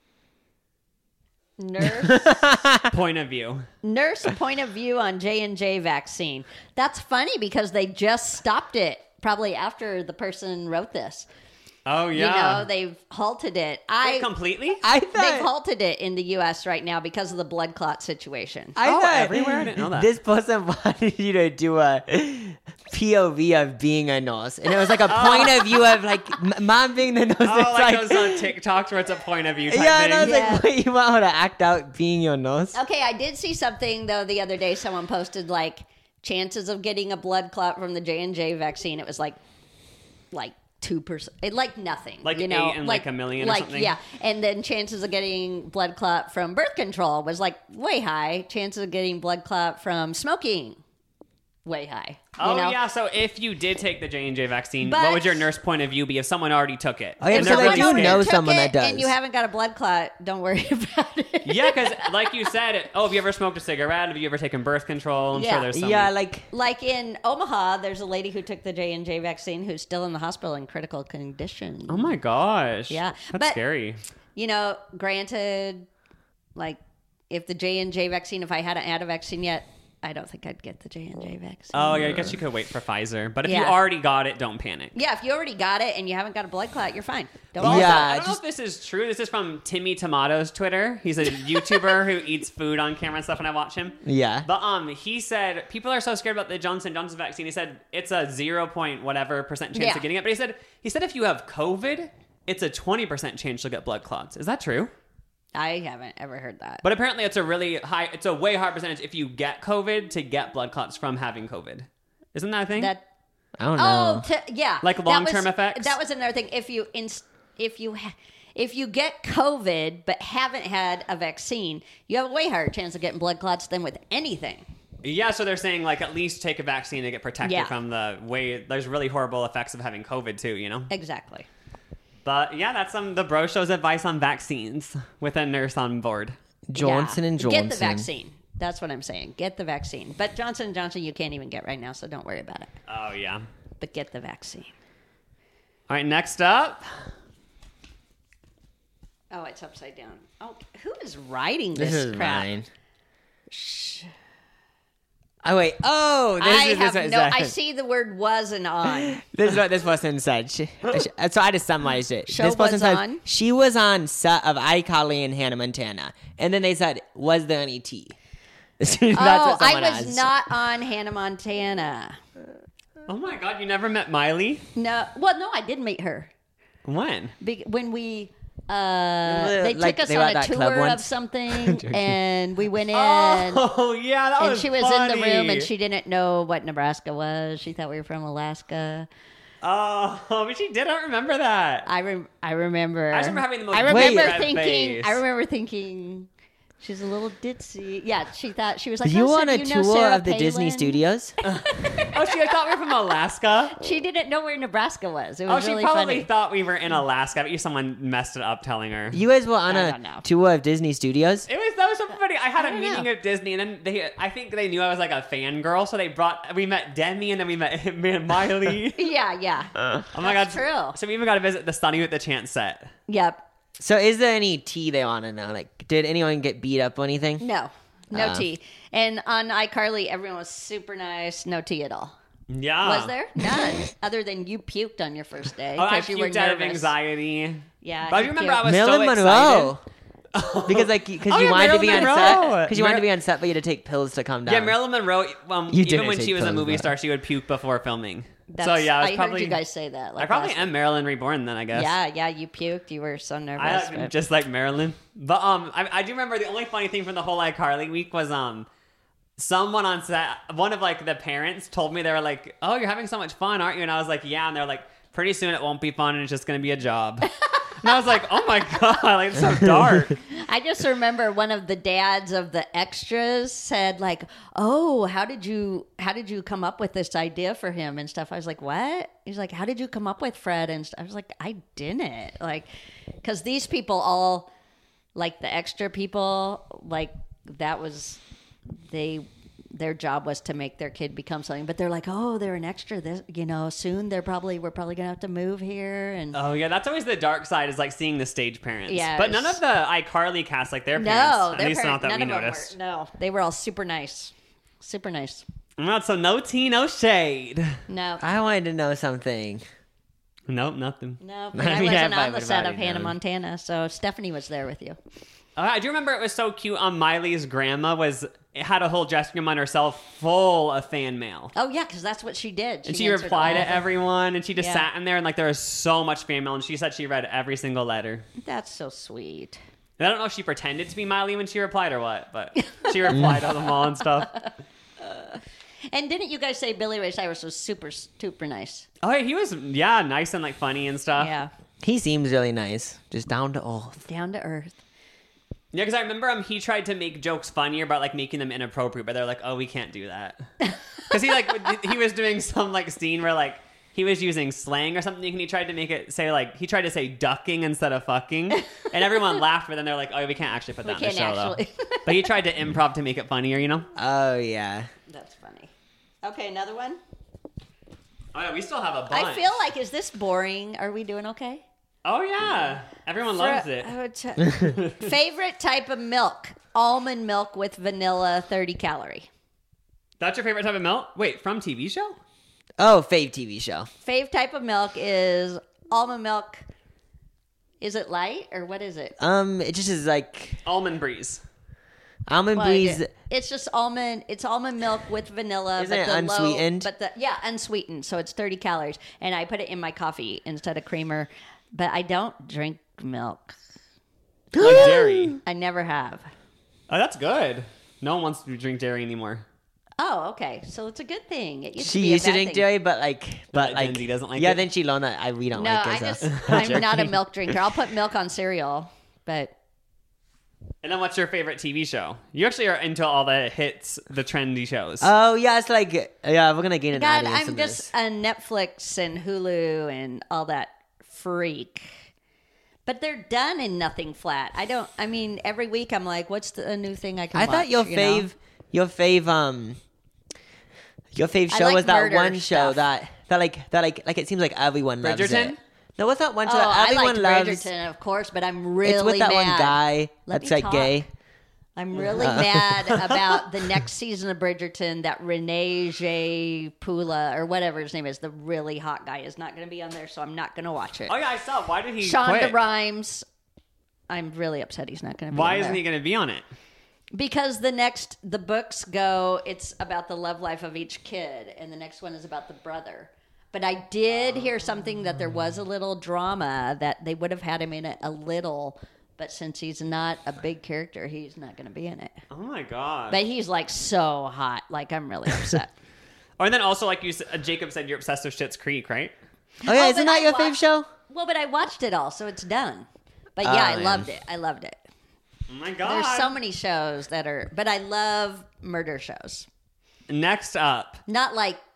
Nurse Point of view. point of view on J&J vaccine. That's funny because they just stopped it probably after the person wrote this. Oh yeah. You know, they've halted it. Completely? They've halted it in the U.S. right now because of the blood clot situation. I Oh, thought everywhere? I didn't know that. This person wanted you to do a POV of being a nurse, and it was like a point of view of like mom being the nurse. Oh, It's like those on TikToks where it's a point of view type yeah, thing. and I was Yeah. like, wait, you want her to act out being your nurse? Okay, I did see something though the other day. Someone posted like chances of getting a blood clot from the J&J vaccine. It was like 2%, like nothing, Like you know, 8 in, like, a million or something? Yeah, and then chances of getting blood clot from birth control was like way high. Chances of getting blood clot from smoking, way high. Oh you know? yeah, so if you did take the J&J vaccine, But- what would your nurse point of view be if someone already took it? Oh, yeah, And because they're I really do scared? know Took someone it that does. and you haven't got a blood clot, don't worry about it. Yeah, because like you said, have you ever smoked a cigarette? Have you ever taken birth control? I'm Yeah. sure there's some. Yeah, like Like in Omaha, there's a lady who took the J&J vaccine who's still in the hospital in critical condition. Oh my gosh. Yeah, That's but- scary. You know, granted, like if the J&J vaccine, if I hadn't had a vaccine yet, I don't think I'd get the J&J vaccine. Oh yeah, I guess you could wait for Pfizer. But if you Yeah. already got it, don't panic. Yeah, if you already got it and you haven't got a blood clot, you're fine. Don't Also, worry. Yeah, I don't know if this is true. This is from Timmy Tomato's Twitter. He's a YouTuber who eats food on camera and stuff, and I watch him. yeah. But he said people are so scared about the Johnson & Johnson vaccine. He said it's a 0.whatever% chance Yeah. of getting it. But he said if you have COVID, it's a 20% chance you'll get blood clots. Is that true? I haven't ever heard that. But apparently it's a way higher percentage if you get COVID to get blood clots from having COVID. Isn't that a thing? That I don't know. yeah, Like That long-term was- effects? That was another thing. If you get COVID but haven't had a vaccine, you have a way higher chance of getting blood clots than with anything. Yeah, so they're saying like at least take a vaccine to get protected Yeah. from there's really horrible effects of having COVID too, you know? Exactly. But yeah, that's the Bro Show's advice on vaccines with a nurse on board. Johnson and Johnson. Get the vaccine. That's what I'm saying. Get the vaccine. But Johnson & Johnson you can't even get right now, so don't worry about it. Oh yeah. But get the vaccine. All right, next up. Oh, it's upside down. Oh, who is writing This this, is crap? mine. Oh wait. Oh, this I is have this no. is- I see the word "was" and "on." This is what this person said. So I just summarized it. Show this person was said on? she was on set of iCarly and Hannah Montana, and then they said, "Was there any tea?" That's what I someone was asked. not on Hannah Montana. Oh my god, you never met Miley? No, well, no, I did meet her When? when we. They Like, took us they were on at a that club tour of once? something, and we went in. Oh yeah, that And was she was funny. in the room, and she didn't know what Nebraska was. She thought we were from Alaska. Oh, but she didn't remember that. I remember. I just remember having the most I remember red thinking. face. I remember thinking. She's a little ditzy. Yeah, she thought she was like. You "Oh, so on a do you know tour Sarah of the Disney Palin?" Studios? Oh, she thought we were from Alaska. She didn't know where Nebraska was. It Oh, was she really probably funny. thought we were in Alaska. I bet you someone messed it up telling her. You guys were on I a don't know. tour of Disney Studios? That was so funny. I had a don't meeting know. at Disney, and then I think they knew I was like a fangirl, so we met Demi, and then we met Miley. Yeah. Oh my That's god, true. So we even got to visit the Sunny with the Chance set. Yep. So is there any tea they want to know? Like, did anyone get beat up or anything? No. No tea. And on iCarly, everyone was super nice. No tea at all. Yeah. Was there? None. Other than you puked on your first day Oh, I because you were puked out of nervous. anxiety. Yeah. But I you remember puked. I was Marilyn so Monroe. excited. Because Oh, you yeah, wanted to be Marilyn on set. Monroe. Because you wanted to be on set, but you had to take pills to calm down. Yeah, Marilyn Monroe, You even didn't when take she was a pills, movie but- star, she would puke before filming. That's, so, yeah, I was I probably... heard you guys say that. Like I probably last am Marilyn Reborn then, I guess. Yeah, you puked. You were so nervous. I just like Marilyn. But I do remember the only funny thing from the whole iCarly week was someone on set, one of like the parents told me, they were like, "Oh, you're having so much fun, aren't you?" And I was like, "Yeah." And they're like, "Pretty soon it won't be fun and it's just gonna be a job." And I was like, "Oh my god, like it's so dark." I just remember one of the dads of the extras said like, "Oh, how did you come up with this idea for him and stuff?" I was like, "What?" He's like, "How did you come up with Fred?" And I was like, "I didn't." Like, because these people all, like the extra people, like that was their job was to make their kid become something. But they're like, "Oh, they're an extra. This, soon we're probably gonna have to move here." And Oh yeah, that's always the dark side, is like seeing the stage parents. Yes. But none of the iCarly cast, like their no, parents, their at least not parents, that none we of them noticed. were. No, they were all super nice, super nice. Well, so no tea, no shade. No. I wanted to know something. Nope, nothing. No, I but I mean, wasn't I on the would set have of Hannah known. Montana, so Stephanie was there with you. I do remember it was so cute. Miley's grandma had a whole dressing room on herself full of fan mail. Oh yeah, because that's what she did. And she answered replied all to the- everyone, and she just Yeah. sat in there, and like there was so much fan mail, and she said she read every single letter. That's so sweet. And I don't know if she pretended to be Miley when she replied or what, but she replied to them all and stuff. And didn't you guys say Billy Ray Cyrus was super, super nice? Oh, yeah, he was nice and like funny and stuff. Yeah, He seems really nice. Just down to earth. down to earth. Yeah, because I remember he tried to make jokes funnier about like making them inappropriate, but they're like, "Oh, we can't do that," because he was doing some like scene where like he was using slang or something, and he tried to make it say like he tried to say ducking instead of fucking, and everyone laughed, but then they're like, "Oh, we can't actually put that in the show though." But he tried to improv to make it funnier, you know? Oh, yeah. That's funny. Okay, another one. Oh yeah, we still have a bunch. I feel like, is this boring? Are we doing okay? Oh yeah, everyone loves it. Favorite type of milk? Almond milk with vanilla, 30 calorie. That's your favorite type of milk? Wait, from TV show? Oh, fave TV show. Fave type of milk is almond milk. Is it light or what is it? It just is like Almond Breeze. almond Well, breeze. It's just almond. It's almond milk with vanilla. Isn't it unsweetened? Unsweetened. So it's 30 calories, and I put it in my coffee instead of creamer. But I don't drink milk. Like dairy. I never have. Oh, that's good. No one wants to drink dairy anymore. Oh, okay. So it's a good thing. It used to She be a used to bad drink thing. dairy, but like Lindsay doesn't like yeah. it? Then she learned that we don't No, like it. So. I'm not a milk drinker. I'll put milk on cereal, but And then what's your favorite TV show? You actually are into all the hits, the trendy shows. Oh yeah, it's like yeah. We're gonna gain an God, audience. I'm in just this. a Netflix and Hulu and all that freak. But they're done in nothing flat. I mean, every week I'm like, what's the new thing I can I watch? thought your you know? fave I show like was that murder one show stuff. that it seems like everyone loves Bridgerton? it. No, what's that one show Oh, that I everyone liked loves? Bridgerton, of course, but I'm really It's with that mad. one guy Let that's me like talk. gay. I'm really mad about the next season of Bridgerton that Renee J. Pula, or whatever his name is, the really hot guy, is not going to be on there, so I'm not going to watch it. Oh yeah, I saw. Why did he Shonda quit? Rhimes, I'm really upset he's not going to be Why on isn't there. he going to be on it? Because the books go, it's about the love life of each kid, and the next one is about the brother. But I did hear something that there was a little drama that they would have had him in it a little, but since he's not a big character, he's not going to be in it. Oh my god. But he's like so hot, like I'm really upset. Oh, and then also like Jacob said, you're obsessed with Schitt's Creek, right? Oh yeah, Oh, isn't but that I your fave watched- show? Well, but I watched it all, so it's done. But yeah, I man. loved it. I loved it. Oh my god. There's so many shows that are, but I love murder shows. Next up. Not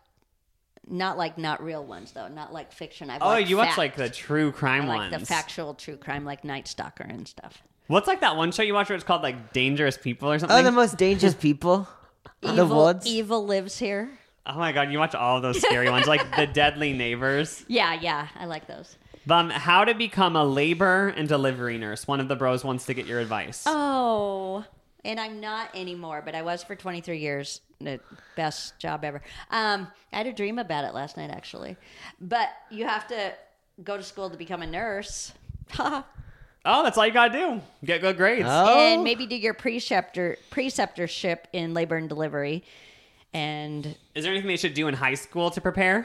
real ones though. Not like fiction. I Oh, like you watch fact. like the true crime I like ones. the factual true crime, like Night Stalker and stuff. What's like that one show you watch where it's called like Dangerous People or something? Oh, the most dangerous people. The woods. Evil lives here. Oh my god, you watch all of those scary ones, like The Deadly Neighbors. Yeah, I like those. How to become a labor and delivery nurse. One of the bros wants to get your advice. Oh, And I'm not anymore, but I was for 23 years. The best job ever. I had a dream about it last night, actually. But you have to go to school to become a nurse. Oh, that's all you gotta do. Get good grades. And maybe do your preceptorship in labor and delivery. And Is there anything they should do in high school to prepare?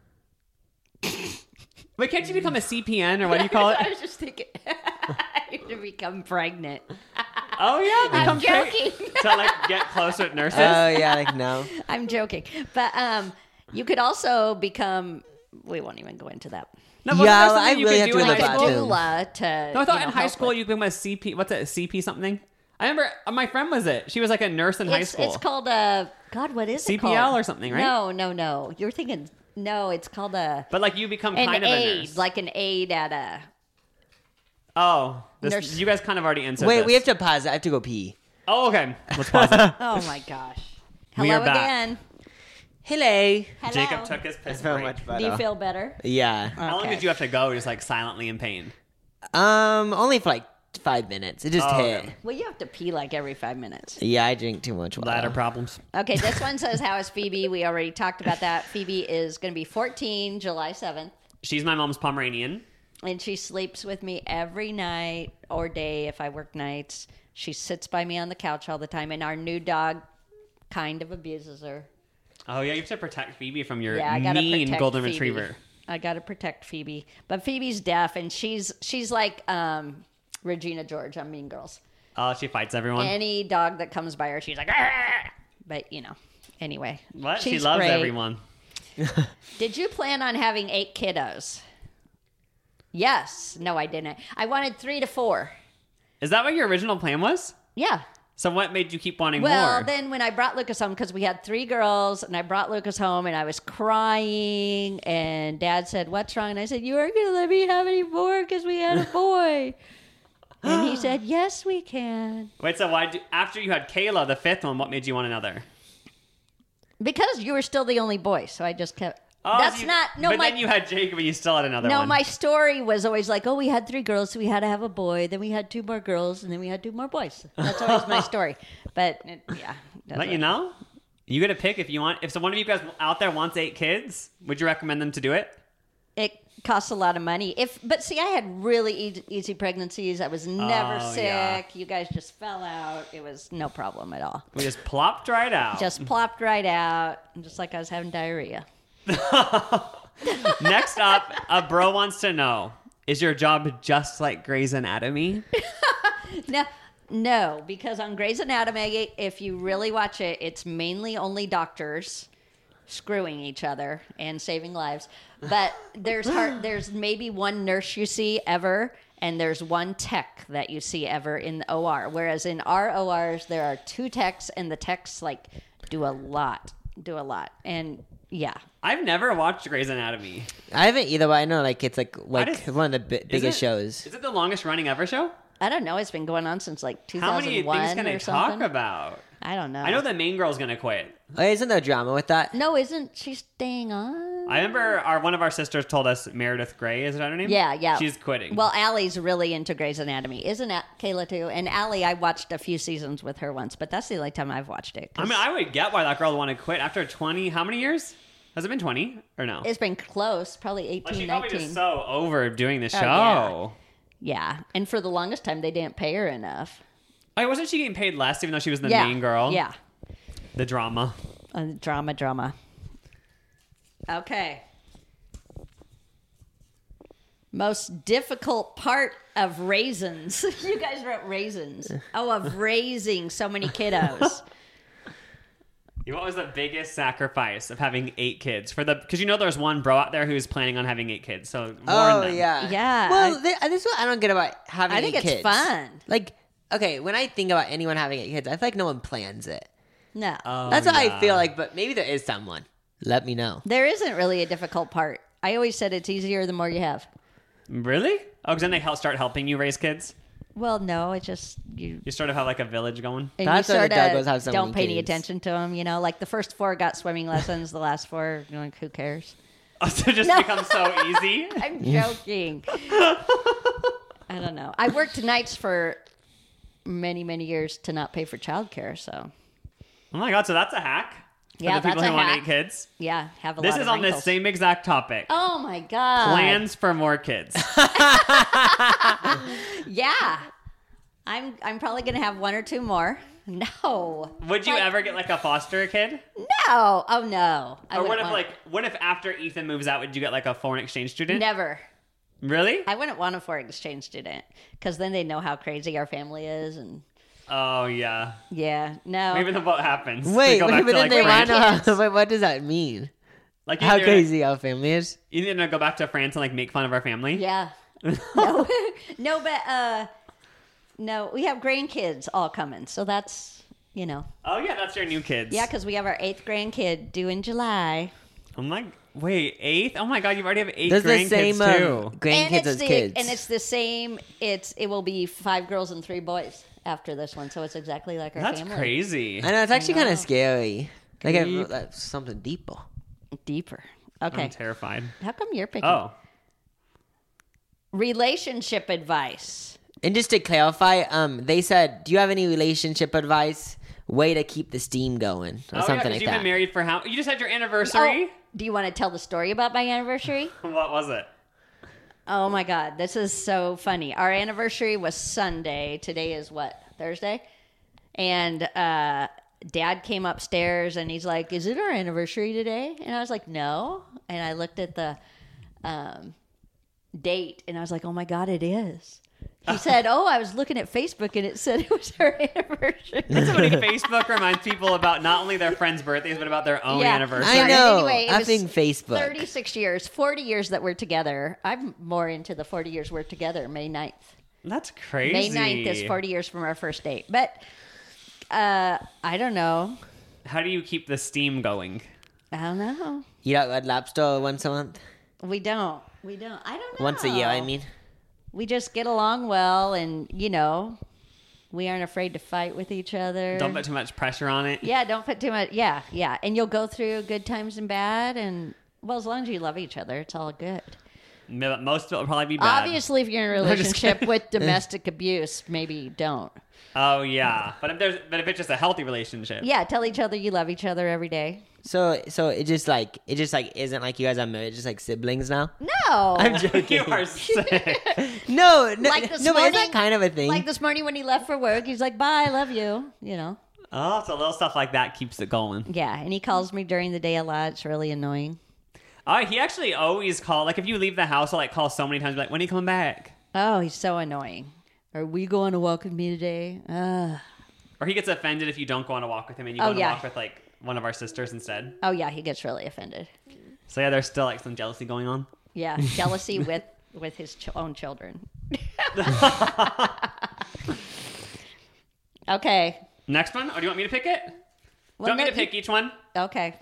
Wait, can't you become a CPN or what do you call it? I was just thinking to become pregnant. Oh yeah, I'm become joking. to like get close with nurses. Oh yeah, like no. I'm joking. But you could also become. We won't even go into that. No, wasn't Yeah, there something I you really could have do to in look high at school? that. Doula to. No, I thought in high help school with. you become a CP. What's it? CP something? I remember my friend was it. She was like a nurse in high school. It's called God. What is it CPL called? or something, right? No. You're thinking. No, it's called a. But like you become An kind of a aide, nurse. like an aide at a. Oh, Nurse. you guys kind of already answered Wait, this. we have to pause. I have to go pee. Oh, okay. Let's pause it. Oh my gosh! We Hello are back. again. Hello. Hello. Jacob took his piss break. Do you feel better? Yeah. How long Okay. did you have to go? Just like silently in pain. Only for like 5 minutes. It just Oh, hit. okay. Well, you have to pee like every 5 minutes. Yeah, I drink too much water. Bladder problems. Okay, this one says, "How is Phoebe?" We already talked about that. Phoebe is going to be 14, July 7th, She's my mom's Pomeranian. and she sleeps with me every night or day if I work nights. She sits by me on the couch all the time, and our new dog kind of abuses her. Oh yeah, you have to protect Phoebe from your Yeah, I gotta mean protect golden Phoebe. retriever. I got to protect Phoebe, but Phoebe's deaf, and she's like Regina George on Mean Girls. Oh, she fights everyone. Any dog that comes by her, she's like, "Arr!" But anyway. What? She She's loves great. everyone. Did you plan on having 8 kiddos? Yes. No, I didn't. I wanted 3 to 4. Is that what your original plan was? Yeah. So what made you keep wanting Well, more? then when I brought Lucas home, because we had 3 girls, and I brought Lucas home, and I was crying, and Dad said, "What's wrong?" And I said, "You aren't going to let me have any more because we had a boy." And he said, "Yes, we can." Wait, so after you had Kayla, the 5th one, what made you want another? Because you were still the only boy, so I just kept. Oh, That's so you- not. No, but my then you had Jacob, and you still had another No, one. my story was always like, oh, we had 3 girls, so we had to have a boy. Then we had 2 more girls, and then we had 2 more boys. That's always my story. But yeah, Let you know. You get to pick if you want. If one of you guys out there wants 8 kids, would you recommend them to do it? It costs a lot of money. But see, I had really easy pregnancies. I was never Oh, sick. yeah. You guys just fell out. It was no problem at all. We just plopped right out. Just plopped right out, just like I was having diarrhea. Next up, a bro wants to know: is your job just like Grey's Anatomy? No, because on Grey's Anatomy, if you really watch it, it's mainly only doctors screwing each other and saving lives. But there's maybe one nurse you see ever, and there's one tech that you see ever in the OR. Whereas in our ORs, there are 2 techs, and the techs like do a lot. And yeah. I've never watched Grey's Anatomy. I haven't either, but I know like it's like just- one of the biggest it- shows. Is it the longest running ever show? I don't know. It's been going on since like 2001 How many things can they or talk something. about? I don't know. I know the main girl's gonna quit. Oh, isn't there drama with that? No, isn't she staying on? I remember one of our sisters told us Meredith Grey, is that her name? Yeah. She's quitting. Well, Allie's really into Grey's Anatomy. Isn't Kayla too? And Allie, I watched a few seasons with her once, but that's the only time I've watched it. 'Cause I mean, I would get why that girl would want to quit after 20. How many years? Has it been 20 or no? it's been close, probably Like, 18, she's probably 19. just so over doing the show. yeah. Yeah, and for the longest time, they didn't pay her enough. Like, wasn't she getting paid less even though she was the yeah. main girl? Yeah. The drama. Drama. Okay. Most difficult part of raisins. You guys wrote raisins. Oh, of raising so many kiddos. What was the biggest sacrifice of having 8 kids because there's one bro out there who's planning on having 8 kids. So warn Oh them. yeah, Yeah, Well, this is what I don't get about having. I think 8 it's kids. fun. Like, okay, when I think about anyone having 8 kids, I feel like no one plans it. No. That's what I yeah. feel like. But maybe there is someone. Let me know. There isn't really a difficult part. I always said it's easier the more you have. Really? Oh, because then they start helping you raise kids. Well, no, it's just you. You sort of have like a village going. And That's you why sort the Douglas have so don't many pay any kids. attention to them. Like the first 4 got swimming lessons, the last 4, like, who cares? Oh, so it just No. becomes so easy. I'm joking. I don't know. I worked nights for many, many years to not pay for childcare. So, Oh my God, so that's a hack. For Yeah, the people that's who a want hack. 8 kids. yeah, have a This lot is of on the wrinkles. same exact topic. Oh my God. Plans for more kids. Yeah. I'm probably going to have 1 or 2 more. No. Would you Like, ever get like a foster kid? No. Oh no. I Or what wouldn't if want- what if after Ethan moves out, would you get like a foreign exchange student? Never. Really? I wouldn't want a foreign exchange student because then they know how crazy our family is, and Oh yeah. yeah, no. Maybe then what happens? Wait, go wait, back but to then like they want France? to. Wait, what does that mean? Like How either- crazy our family is? You need to go back to France and like make fun of our family. Yeah. No, no, but no, we have grandkids all coming, so that's Oh yeah, that's your new kids. yeah, because we have our 8th grandkid due in July. Oh my. Wait, 8th? Oh my God, you already have 8 There's the grandkids same too. grandkids as kids. And it's the same. It will be 5 girls and 3 boys after this one, so it's exactly like our That's family. crazy. I know it's actually kind know. of scary. Like Deep. that's something deeper. Deeper. Okay. I'm terrified. How come you're picking Oh. relationship advice? And just to clarify, they said, "Do you have any relationship advice? Way to keep the steam going, or Oh yeah, something 'cause like you've that." been married for how? You just had your anniversary. Oh, do you want to tell the story about my anniversary? What was it? Oh my God, this is so funny. Our anniversary was Sunday. Today is what? Thursday? And Dad came upstairs and he's like, "Is it our anniversary today?" And I was like, "No." And I looked at the date and I was like, "Oh my God, it is." He said, "Oh, I was looking at Facebook and it said it was our anniversary." That's funny. Facebook reminds people about not only their friends' birthdays, but about their own Yeah. anniversary. I know. Anyway, it I was think Facebook. 36 years, 40 years that we're together. I'm more into the 40 years we're together, May 9th. That's crazy. May 9th is 40 years from our first date. But I don't know. How do you keep the steam going? I don't know. Eat out at Lobster once a month, We don't. I don't know. once a year. I mean, We just get along well and, we aren't afraid to fight with each other. Don't put too much pressure on it. Yeah, don't put too much. Yeah, yeah. And you'll go through good times and bad. And, well, as long as you love each other, it's all good. Most of it will probably be bad. Obviously, if you're in a I'm just relationship kidding. with domestic abuse, maybe don't. Oh yeah, but if it's just a healthy relationship. Yeah, tell each other you love each other every day. so it just like isn't like you guys are married, just like siblings now. No. I'm joking. You are sick. No, Like this no, but is morning- that kind of a thing? Like this morning when he left for work, he's like, "Bye, I love you." Oh, so little stuff like that keeps it going. Yeah, and he calls me during the day a lot. It's really annoying. Oh, he actually always calls. Like if you leave the house, he'll like call so many times. Like, when are you coming back? Oh, he's so annoying. Are we going to walk with me today? Or he gets offended if you don't go on a walk with him and you Oh, go on yeah. a walk with like one of our sisters instead. Oh yeah, he gets really offended. So yeah, there's still like some jealousy going on. Yeah, jealousy with his own children. Okay. Next one? Or do you want me to pick it? Do Well, you want me no, to pick each one? Okay.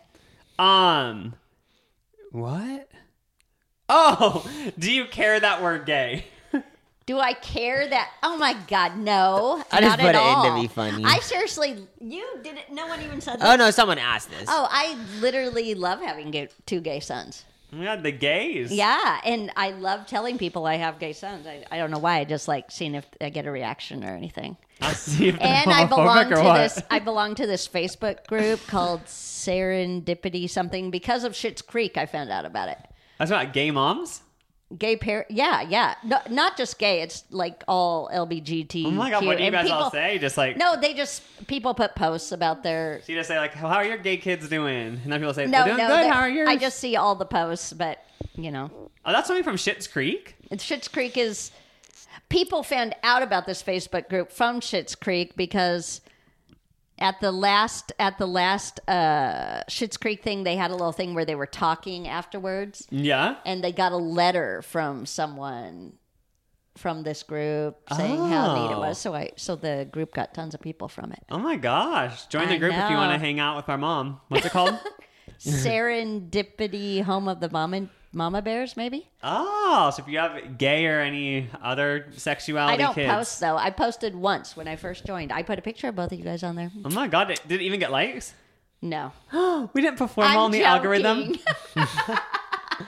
What? Oh, do you care that we're gay? Do I care that? Oh my God, no. I just not put at it in to all. be funny. I seriously, you didn't. No one even said. Oh That. no, someone asked this. Oh, I literally love having 2 gay sons. Oh my God, the gays. Yeah, and I love telling people I have gay sons. I don't know why. I just like seeing if I get a reaction or anything. I'll see if they're And I belong homophobic or to what. this. I belong to this Facebook group called Serendipity something because of Schitt's Creek. I found out about it. That's about gay moms? Gay pair, yeah. No, not just gay. It's like all LBGT. Oh my God, what do you And guys all people- say? Just like, No, people put posts about their. so you just say like, how are your gay kids doing? And then people say, No, they're doing no, good, they- how are yours? I just see all the posts, but Oh, that's something from Schitt's Creek? Schitt's Creek is. People found out about this Facebook group from Schitt's Creek because at the last Schitt's Creek thing, they had a little thing where they were talking afterwards, Yeah. and they got a letter from someone from this group saying how neat it Oh. was. So the group got tons of people from it. Oh my gosh. Join the I group if you want to know. hang out with our mom. What's it called? Serendipity, home of the mama bears, maybe. Oh, so if you have gay or any other sexuality I don't kids. post though. I posted once when I first joined. I put a picture of both of you guys on there. Oh my God, did it even get likes? No. We didn't perform well in the algorithm.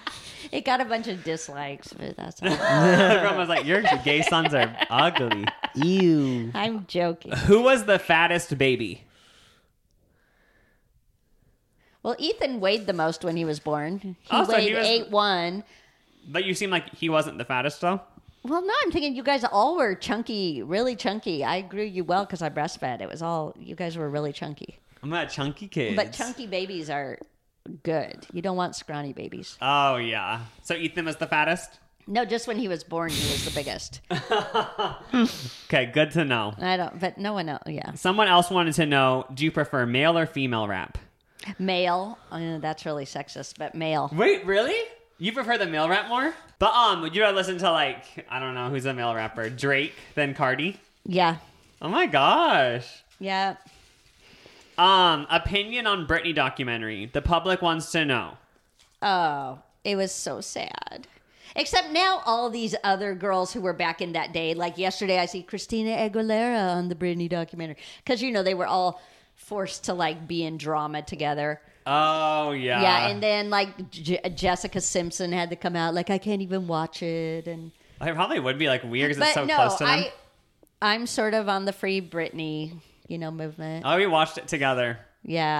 It got a bunch of dislikes, but that's all. Everyone was like, your gay sons are ugly. Ew. I'm joking. Who was the fattest baby? Well, Ethan weighed the most when he was born. He Oh, so weighed he was- 8'1". But you seem like he wasn't the fattest, though. Well, no, I'm thinking you guys all were chunky, really chunky. I grew you well because I breastfed. It was all, you guys were really chunky. I'm not chunky kids. But chunky babies are good. You don't want scrawny babies. Oh, yeah. So Ethan was the fattest? No, just when he was born, he was the biggest. Okay, good to know. I don't, but no one else, yeah. Someone else wanted to know, do you prefer male or female rap? Male, that's really sexist, but male. Wait, really? You prefer the male rap more? But would you rather listen to, like, I don't know, who's a male rapper? Drake than Cardi? Yeah, Oh my gosh. yeah. Opinion on Britney documentary. The public wants to know. Oh, it was so sad. Except now all these other girls who were back in that day, like yesterday I see Christina Aguilera on the Britney documentary. Because, they were all forced to, like, be in drama together. Oh, yeah. Yeah, and then, like, Jessica Simpson had to come out, like, I can't even watch it. And It probably would be, like, weird because it's But so no, close to them. I'm sort of on the Free Britney, movement. Oh, we watched it together. Yeah,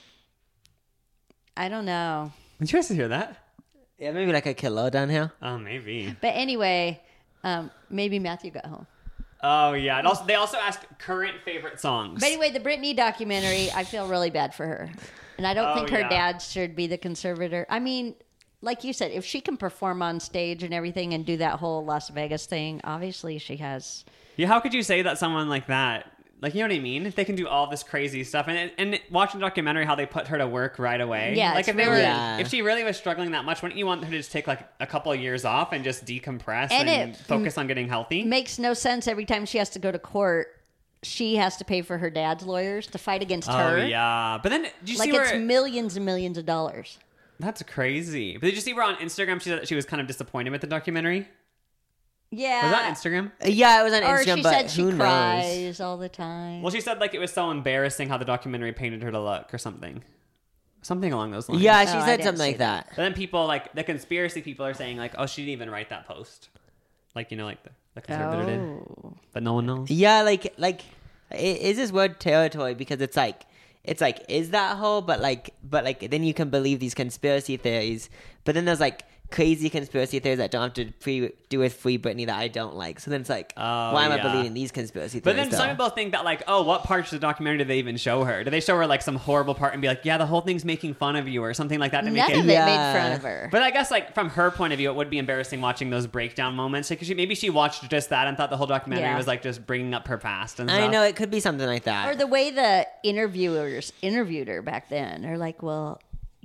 I don't know. Did you guys hear that? Yeah, maybe like a kilo down here. Oh, maybe. But anyway, maybe Matthew got home. Oh, yeah. And also, they also asked current favorite songs. But anyway, the Britney documentary, I feel really bad for her. And I don't Oh, think her yeah. dad should be the conservator. I mean, like you said, if she can perform on stage and everything and do that whole Las Vegas thing, obviously she has. Yeah, how could you say that someone like that, like, you know what I mean? If they can do all this crazy stuff, and watching the documentary, how they put her to work right away. Yeah, like it's if they were, very- Yeah. if she really was struggling that much, wouldn't you want her to just take like a couple of years off and just decompress And and it focus on getting healthy? Makes no sense every time she has to go to court. She has to pay for her dad's lawyers to fight against Oh her. yeah, but then did you Like see it's where? millions and millions of dollars. That's crazy. But did you see where on Instagram she said that she was kind of disappointed with the documentary? Yeah. Was that on Instagram? Yeah, it was on Or Instagram, she but said she who knows? cries all the time. Well, she said like it was so embarrassing how the documentary painted her to look or something along those lines. Yeah, she Oh, I said didn't something see like that. But then people like the conspiracy people are saying like, oh, she didn't even write that post, like like the conservator did, Oh. but no one knows. Yeah, like it is this weird territory because it's like is that whole but then you can believe these conspiracy theories, but then there's like crazy conspiracy theories that don't have to do with Free Britney that I don't like. So then it's like, Oh, why am I yeah. believing these conspiracy But theories? then some though? people think that like, oh, what parts of the documentary did they even show her? Did they show her like some horrible part and be like, yeah, the whole thing's making fun of you or something like that to make None it? of it Yeah. made fun of her. But I guess like from her point of view, it would be embarrassing watching those breakdown moments because maybe she watched just that and thought the whole documentary Yeah. was like just bringing up her past. And I stuff. know it could be something like that. Or the way the interviewers interviewed her back then. They're like, well,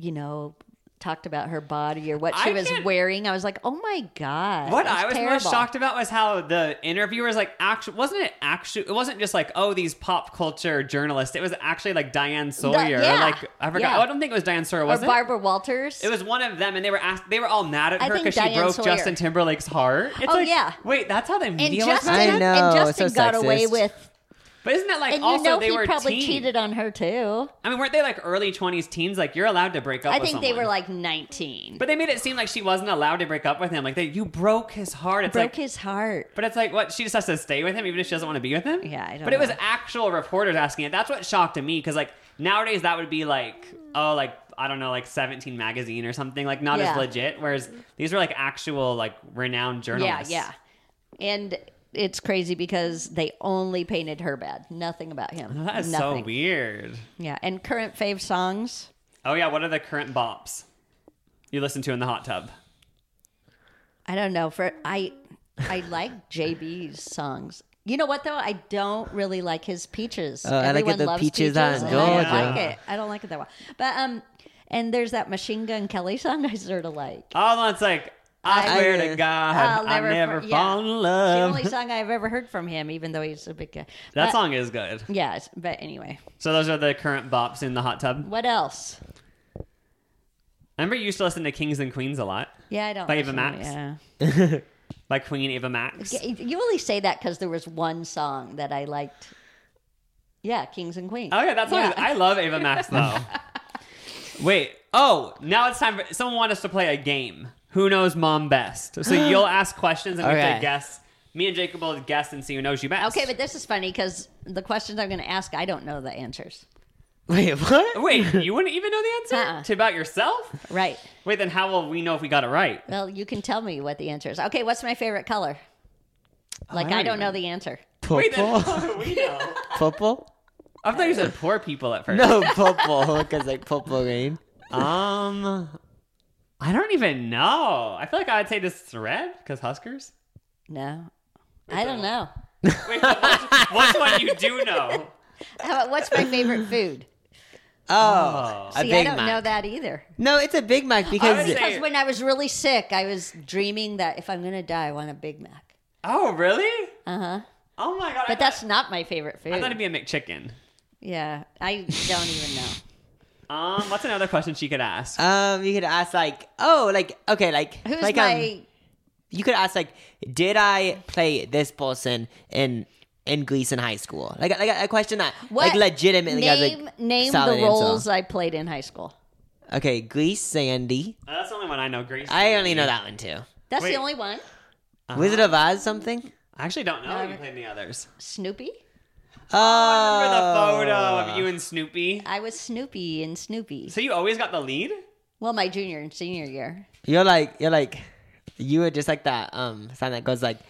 talked about her body or what she I was can't- wearing. I was like, oh my God. What that's I was terrible. most shocked about was how the interviewers like actually it wasn't just like, oh, these pop culture journalists. It was actually like Diane Sawyer. yeah, Like I forgot. yeah. Oh, I don't think it was Diane Sawyer, Or was it? Barbara Walters. It was one of them, and they were all mad at I her think because she Diane broke Sawyer. Justin Timberlake's heart. It's Oh, like, yeah. Wait, that's how the and media was. Justin, I know, and it's Justin so got away sexist. with, But isn't that like and also they he were probably teens? cheated on her too. I mean, weren't they like early 20s teens? Like you're allowed to break up I with think they someone. were like 19. But they made it seem like she wasn't allowed to break up with him. Like you broke his heart. It's Broke like, his heart. but it's like what? She just has to stay with him even if she doesn't want to be with him. Yeah, I don't But it was know. actual reporters asking it. That's what shocked me because like nowadays that would be like I don't know, like 17 magazine or something, like not Yeah. as legit. Whereas these were like actual like renowned journalists. Yeah. And it's crazy because they only painted her bad. Nothing about him. That is Nothing. so weird. Yeah. And current fave songs. Oh yeah, what are the current bops you listen to in the hot tub? I don't know. I like JB's songs. You know what though? I don't really like his Peaches. I like it, Everyone the loves Peaches out in and I don't Georgia. like it. I don't like it that well. But and there's that Machine Gun Kelly song I sort of like. Oh, no, it's like I swear to God, I'll I never for- fall in The love. only song I've ever heard from him, even though he's a big guy. That But- song is good. Yeah, but anyway, So those are the current bops in the hot tub. what else? I remember you used to listen to Kings and Queens a lot. Yeah, I don't. By Ava listen- Max? Yeah. By Queen Ava Max. You only say that because there was one song that I liked. Yeah, Kings and Queens. Oh yeah, that song is, I love Ava Max though. Wait. Oh, now it's time for someone want us to play a game. Who knows mom best? So you'll ask questions and we have Okay. to guess Me and Jacob will guess and see who knows you best. Okay, but this is funny because the questions I'm going to ask, I don't know the answers. Wait, what? Wait, you wouldn't even know the answer Uh-uh. to about yourself? Right. Wait, then how will we know if we got it right? Well, you can tell me what the answer is. Okay, what's my favorite color? Like, I I don't don't know even- the answer. Wait, then Purple? how do we know? Purple? I thought you said poor people at first. No, purple, because like purple rain. I don't even know. I feel like I would say this is red because Huskers. No. I don't know. Wait, but what's one you do know? How about what's my favorite food? Oh, a See, Big I don't Mac. know that either. No, it's a Big Mac I because would say- Because when I was really sick, I was dreaming that if I'm going to die, I want a Big Mac. Oh, really? Uh-huh. Oh my god! But that's not my favorite food. I thought it'd be a McChicken. Yeah, I don't even know. What's another question she could ask? you could ask like, Who's like my... you could ask like, did I play this person in Gleason High School? Like a question that like legitimately has name like name solid the roles answer. I played in high school. Okay, Glease, Sandy. That's the only one I know. Grace. I only know that one too. That's Wait. the only one. Wizard of Oz something? I actually don't know if you No. played any others. Snoopy. Oh, Remember the photo of you and Snoopy? I was Snoopy in Snoopy. So you always got the lead? Well, my junior and senior year. You're like you were just like that song that goes like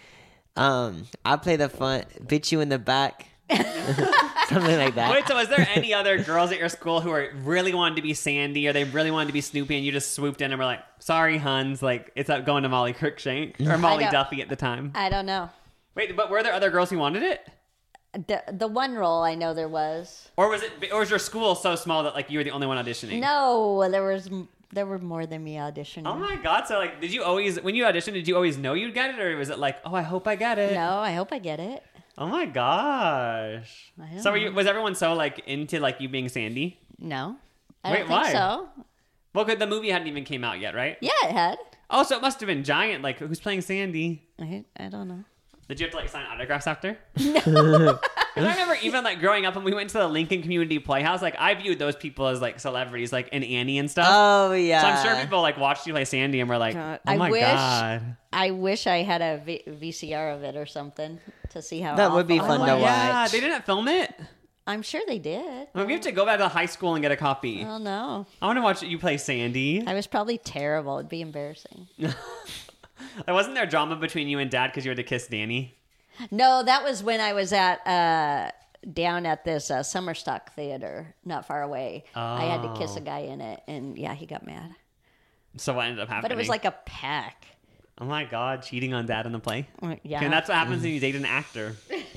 I play the front, bitch you in the back. Something like that. Wait, so was there any other girls at your school who were really wanted to be Sandy or they really wanted to be Snoopy and you just swooped in and were like, sorry, Huns, like it's up going to Molly Cruikshank or Molly don't- Duffy at the time? I don't know. Wait, but were there other girls who wanted it? The one role I know there was. Or was your school so small that like you were the only one auditioning? No, there were more than me auditioning. Oh my god! So like, did you always when you auditioned? Did you always know you'd get it, or was it like, oh, I hope I get it? No, I hope I get it. Oh my gosh! I don't So know. was everyone so like into like you being Sandy? No, I Wait, don't think why? so. Well, 'cause the movie hadn't even came out yet, right? Yeah, it had. Oh, so it must have been giant. Like, who's playing Sandy? I don't know. Did you have to like sign autographs after? No. I remember even like growing up when we went to the Lincoln Community Playhouse, like I viewed those people as like celebrities, like in Annie and stuff. Oh yeah. So I'm sure people like watched you play Sandy and were like, God, "Oh my god!" I wish I had a VCR of it or something to see how That would be awful fun it to was. Yeah, watch. they didn't film it. I'm sure they did. I mean, we have to go back to high school and get a copy. Oh no, I want to watch you play Sandy. I was probably terrible. It'd be embarrassing. Like, wasn't there drama between you and Dad because you had to kiss Danny? No, that was when I was at down at this summer stock theater not far away. I had to kiss a guy in it, and yeah, he got mad. So what ended up happening? But it was like a peck. oh my god, cheating on Dad in the play. Yeah, And that's what happens when you date an actor.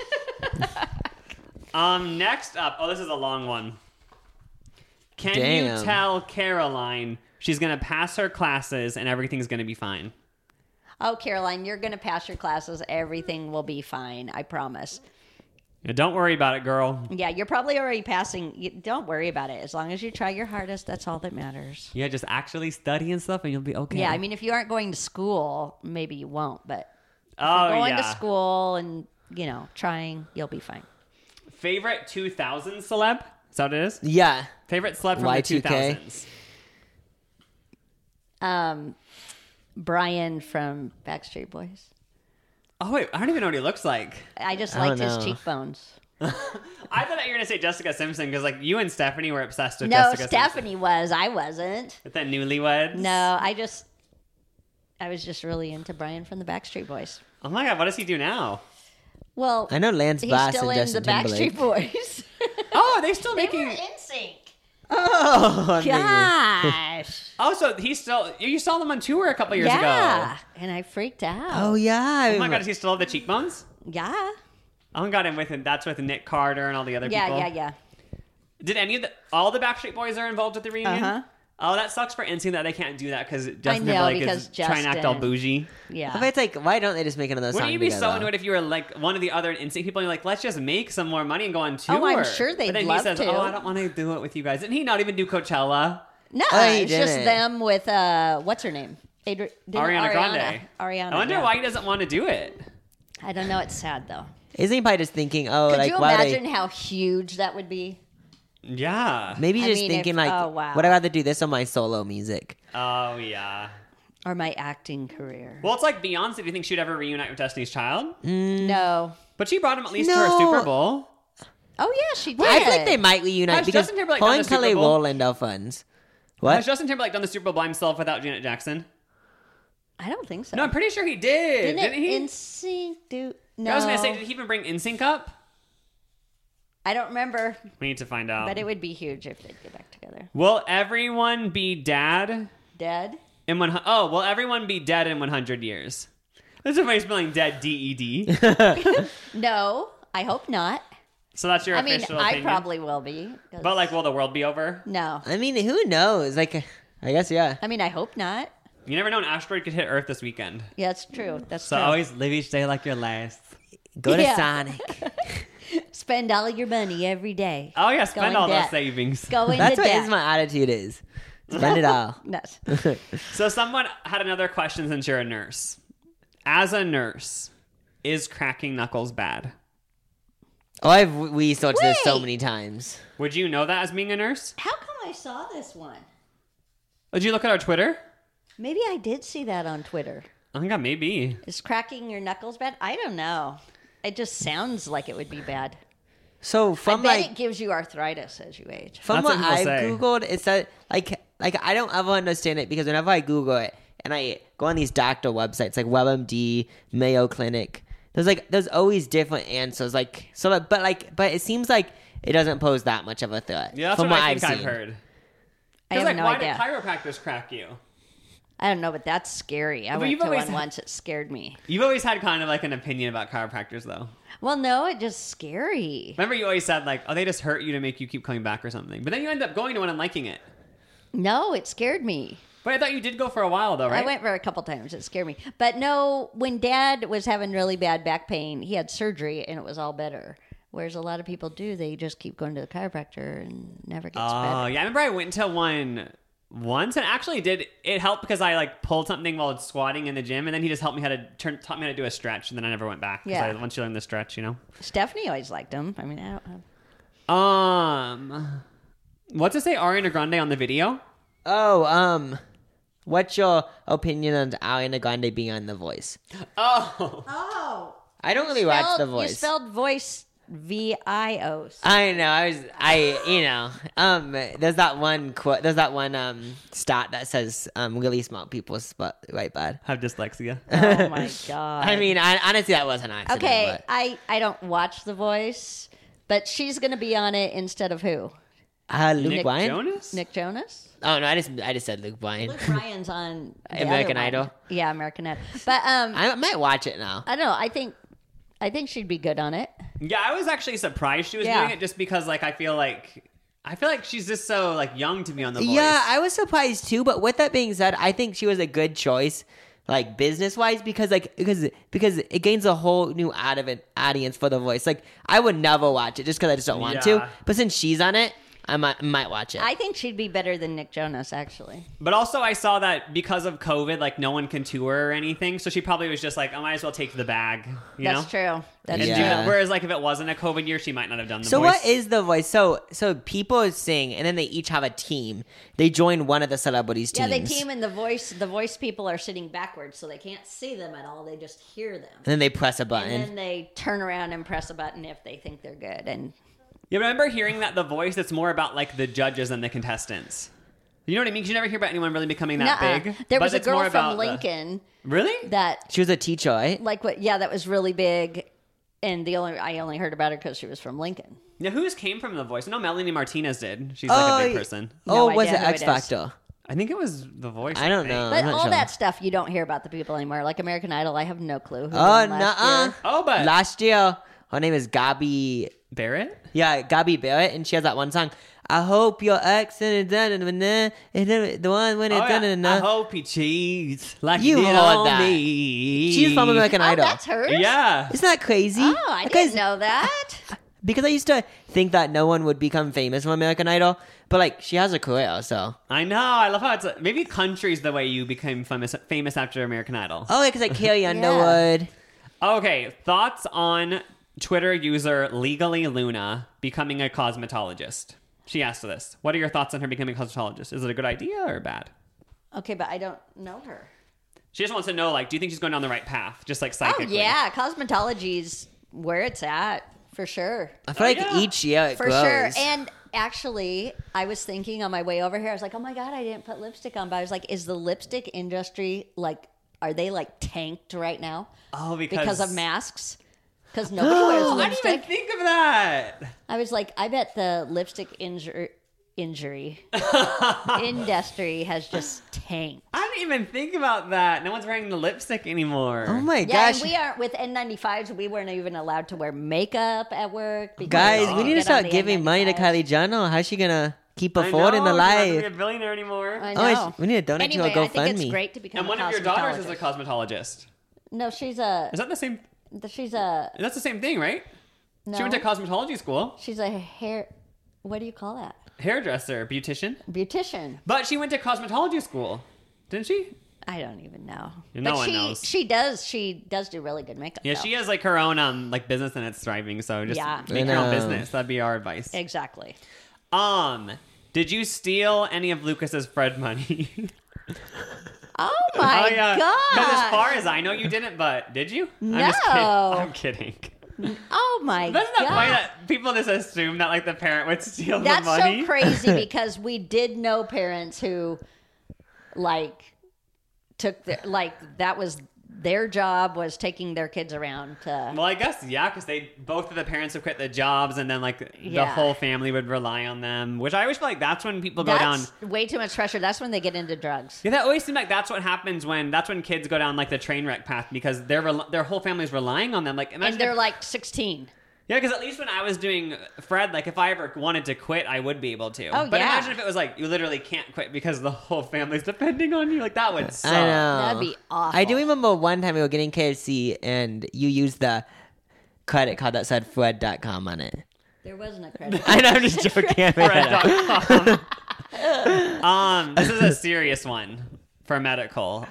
Next up, this is a long one. Can you Damn. tell Caroline she's gonna pass her classes and everything's gonna be fine? Oh, Caroline, you're gonna pass your classes. Everything will be fine. I promise. Yeah, don't worry about it, girl. Yeah, you're probably already passing. Don't worry about it. As long as you try your hardest, that's all that matters. Yeah, just actually study and stuff, and you'll be okay. Yeah, I mean, if you aren't going to school, maybe you won't. But oh going yeah. to school and trying, you'll be fine. Favorite 2000s celeb? Is that what it is? Yeah. Favorite celeb from Y2K? the 2000s? Brian from Backstreet Boys. Oh wait, I don't even know what he looks like. I just I liked don't his know. cheekbones. I thought that you were gonna say Jessica Simpson because like you and Stephanie were obsessed with No, Jessica Stephanie Simpson. was. I wasn't. With that Newlyweds. No, I was just really into Brian from the Backstreet Boys. Oh my god, what does he do now? Well, I know Lance he's Bass still and in Justin the Timberlake. Backstreet Boys. Oh, they still They were making. in sync. Oh, I'm thinking. Gosh. Oh, so he's still. You saw them on tour a couple years Yeah. ago. And I freaked out. Oh yeah. Oh my god, does he still have the cheekbones? Yeah. Oh my god, and with him, that's with Nick Carter and all the other people. Yeah. Did any of all the Backstreet Boys are involved with the reunion? Uh-huh. Oh, that sucks for NSYNC that they can't do that because I Justin know, Timberlake because is trying to act all Justin- bougie. Yeah. But it's like, why don't they just make another song Wouldn't you be together? so into it if you were like one of the other NSYNC people? And you're like, let's just make some more money and go on tour. Oh, I'm sure they'd But then love he says, to. "Oh, I don't want to do it with you guys." Didn't he not even do Coachella? No, Oh, he it's just didn't. them with what's her name? Ariana Grande. Ariana. I wonder yeah. why he doesn't want to do it. I don't know. It's sad though. Isn't he probably just thinking, oh, Could like you why imagine they? how huge that would be? Yeah. Maybe I just mean, thinking if- like, oh, wow. would I rather do this on my solo music? Oh yeah. Or my acting career. Well, it's like Beyonce. Do you think she'd ever reunite with Destiny's Child? No. But she brought him at least to her No. Super Bowl. Oh, yeah, she did. I feel like they might reunite Has because Justin Timberlake her done and the Super Kelly Bowl? Rowland are friends. What? Has Justin Timberlake done the Super Bowl by himself without Janet Jackson? I don't think so. No, I'm pretty sure he did. Didn't he? NSYNC do? No. I was going to say, did he even bring NSYNC up? I don't remember, We need to find out. but it would be huge if they'd get back together. Will everyone be dead Dead? in will everyone be dead in 100 years? This is way spelling dead, D-E-D. No, I hope not. So that's your I mean, official I opinion? probably will be. 'cause- But like, will the world be over? no. I mean, who knows? Like, I guess, yeah. I mean, I hope not. You never know, an asteroid could hit Earth this weekend. Yeah, it's true. That's So true. always live each day like your last. Go to Yeah. Sonic. Spend all your money every day. Oh yeah, spend Go in all those debt. savings. Go into That's what debt. is my attitude is. Spend it all. Nuts. So someone had another question since you're a nurse. As a nurse, is cracking knuckles bad? Oh, I've researched this so Wait. many times. Would you know that as being a nurse? How come I saw this one? Did you look at our Twitter? Maybe I did see that on Twitter. I think maybe. Is cracking your knuckles bad? I don't know. It just sounds like it would be bad. So I from bet like it gives you arthritis as you age. from That's what what people I've say. googled, it's that like I don't ever understand it because whenever I Google it and I go on these doctor websites like WebMD, Mayo Clinic, there's always different answers. Like so, but it seems like it doesn't pose that much of a threat. Yeah, that's from what what I I've think I've seen. heard. I Because have like, no why idea. did chiropractors crack you? I don't know, but that's scary. I But went you've to always one had- once. It scared me. You've always had kind of like an opinion about chiropractors, though. Well, no, it just scary. Remember, you always said like, "Oh, they just hurt you to make you keep coming back or something." But then you end up going to one and liking it. No, it scared me. But I thought you did go for a while, though, right? I went for a couple times. It scared me. But no, when Dad was having really bad back pain, he had surgery and it was all better. Whereas a lot of people do, they just keep going to the chiropractor and never gets Oh, better. yeah. I remember I went to one once and actually it helped because I like pulled something while squatting in the gym, and then he just helped me taught me how to do a stretch, and then I never went back. 'Cause Yeah. once you learn the stretch, you know. Stephanie always liked him. I mean, I don't know. What's it say Ariana Grande on the video? Oh, what's your opinion on Ariana Grande being on The Voice? Oh, Oh. I don't really watch The Voice. You spelled voice V-I-O. I know. There's that one quote. There's that one stat that says really smart people spell right bad. have dyslexia. Oh, my God. I mean, honestly, that was an accident. Okay, but, I don't watch The Voice, but she's going to be on it instead of who? Luke Nick Bryan. Jonas? Nick Jonas? Oh no, I just said Luke Bryan. Luke Bryan's on the American other one. Idol? Yeah, American Idol. But I might watch it now. I don't know. I think she'd be good on it. Yeah, I was actually surprised she was Yeah. doing it just because like I feel like she's just so like young to be on the Voice. Yeah, I was surprised too. But with that being said, I think she was a good choice, like business wise, because it gains a whole new audience for The Voice. Like I would never watch it just because I just don't want to. Yeah. But since she's on it, I might watch it. I think she'd be better than Nick Jonas, actually. But also I saw that because of COVID, like no one can tour or anything, so she probably was just like, I might as well take the bag, you know? That's true. That's And do true. that. Whereas like if it wasn't a COVID year, she might not have done the So Voice. what is The Voice? So people sing and then they each have a team. They join one of the celebrities' Yeah, teams. they team in The Voice people are sitting backwards, so they can't see them at all. They just hear them. And then they press a button. And then they turn around and press a button if they think they're good. And Yeah, but I remember hearing that The Voice, it's more about like the judges than the contestants. You know what I mean? 'Cause you never hear about anyone really becoming that Nuh-uh. big. There but was a it's more girl about from Lincoln Really? that She was a teacher, right? like what? Yeah, that was really big. And I only heard about her because she was from Lincoln. Yeah, who's came from The Voice? No, Melanie Martinez did. She's like a big person. No was idea it who X it is. Factor? I think it was The Voice. I don't think. know. But I'm not all sure. that stuff you don't hear about the people anymore. Like American Idol, I have no clue who Oh, won last nuh-uh. year. Oh, but Last year, her name is Gabby. Barrett? Yeah, Gabby Barrett, and she has that one song. I hope your accent is the one when it's Oh, yeah. I done. hope he cheats like You he did heard on that. me. She's from American Oh, Idol. that's hers? Yeah. Isn't that crazy? Oh, I Because- didn't know that. Because I used to think that no one would become famous from American Idol, but like she has a career, so. I know. I love how it's maybe country's the way you became famous after American Idol. Oh, yeah, because like Carrie Underwood. Okay, thoughts on Twitter user Legally Luna becoming a cosmetologist? She asked this. What are your thoughts on her becoming a cosmetologist? Is it a good idea or bad? Okay, but I don't know her. She just wants to know, like, do you think she's going down the right path? Just like Oh psychically. yeah, cosmetology's where it's at for sure. I feel like yeah. each year it For grows. sure. And actually, I was thinking on my way over here, I was like, oh my God, I didn't put lipstick on. But I was like, is the lipstick industry, like, are they like tanked right now? Oh, Because of masks? Because nobody wears Oh, I didn't even lipstick. think of that. I was like, I bet the lipstick injury industry has just tanked. I didn't even think about that. No one's wearing the lipstick anymore. Oh my Yeah, gosh. and we aren't with N95s. We weren't even allowed to wear makeup at work. Because Guys, you we need to get on start the giving money to N95s. Kylie Jenner. How's she gonna keep I affording know, the she's not gonna life? be a billionaire anymore. I Oh, know. we need to donate Anyway, to a I think it's GoFundMe. great to become And one a of your daughters is a cosmetologist. cosmetologist. No, she's a. Is that the same? She's a. That's the same thing, right? No, She went to cosmetology school. she's a hair. What do you call that? Hairdresser, beautician. Beautician. But she went to cosmetology school, didn't she? I don't even know. No but one she, knows. She does. She does do really good makeup. Yeah, though. she has like her own like business and it's thriving. So just Yeah. make your own I know. business. That'd be our advice. Exactly. Did you steal any of Lucas's Fred money? Oh my Because as god. far as I know, you didn't. But did you? No. I'm kidding. Oh my That's god. not funny that people just assume that like the parent would steal That's the money. so crazy because we did know parents who, like, took the, like that was their job was taking their kids around to. Well, I guess yeah, because both of the parents would quit the jobs, and then like the Yeah. whole family would rely on them. Which I always feel like that's when people go down. That's way too much pressure. That's when they get into drugs. Yeah, that always seems like that's what happens when kids go down like the train wreck path because their whole family's relying on them. Like imagine And they're if- like 16. yeah, because at least when I was doing Fred, like if I ever wanted to quit, I would be able to. Oh, but yeah. imagine if it was like you literally can't quit because the whole family's depending on you. Like that would suck. I know. That'd be awful. I do remember one time we were getting KFC and you used the credit card that said Fred.com on it. There wasn't a credit. I know, I'm just joking. Fred.com. This is a serious one for medical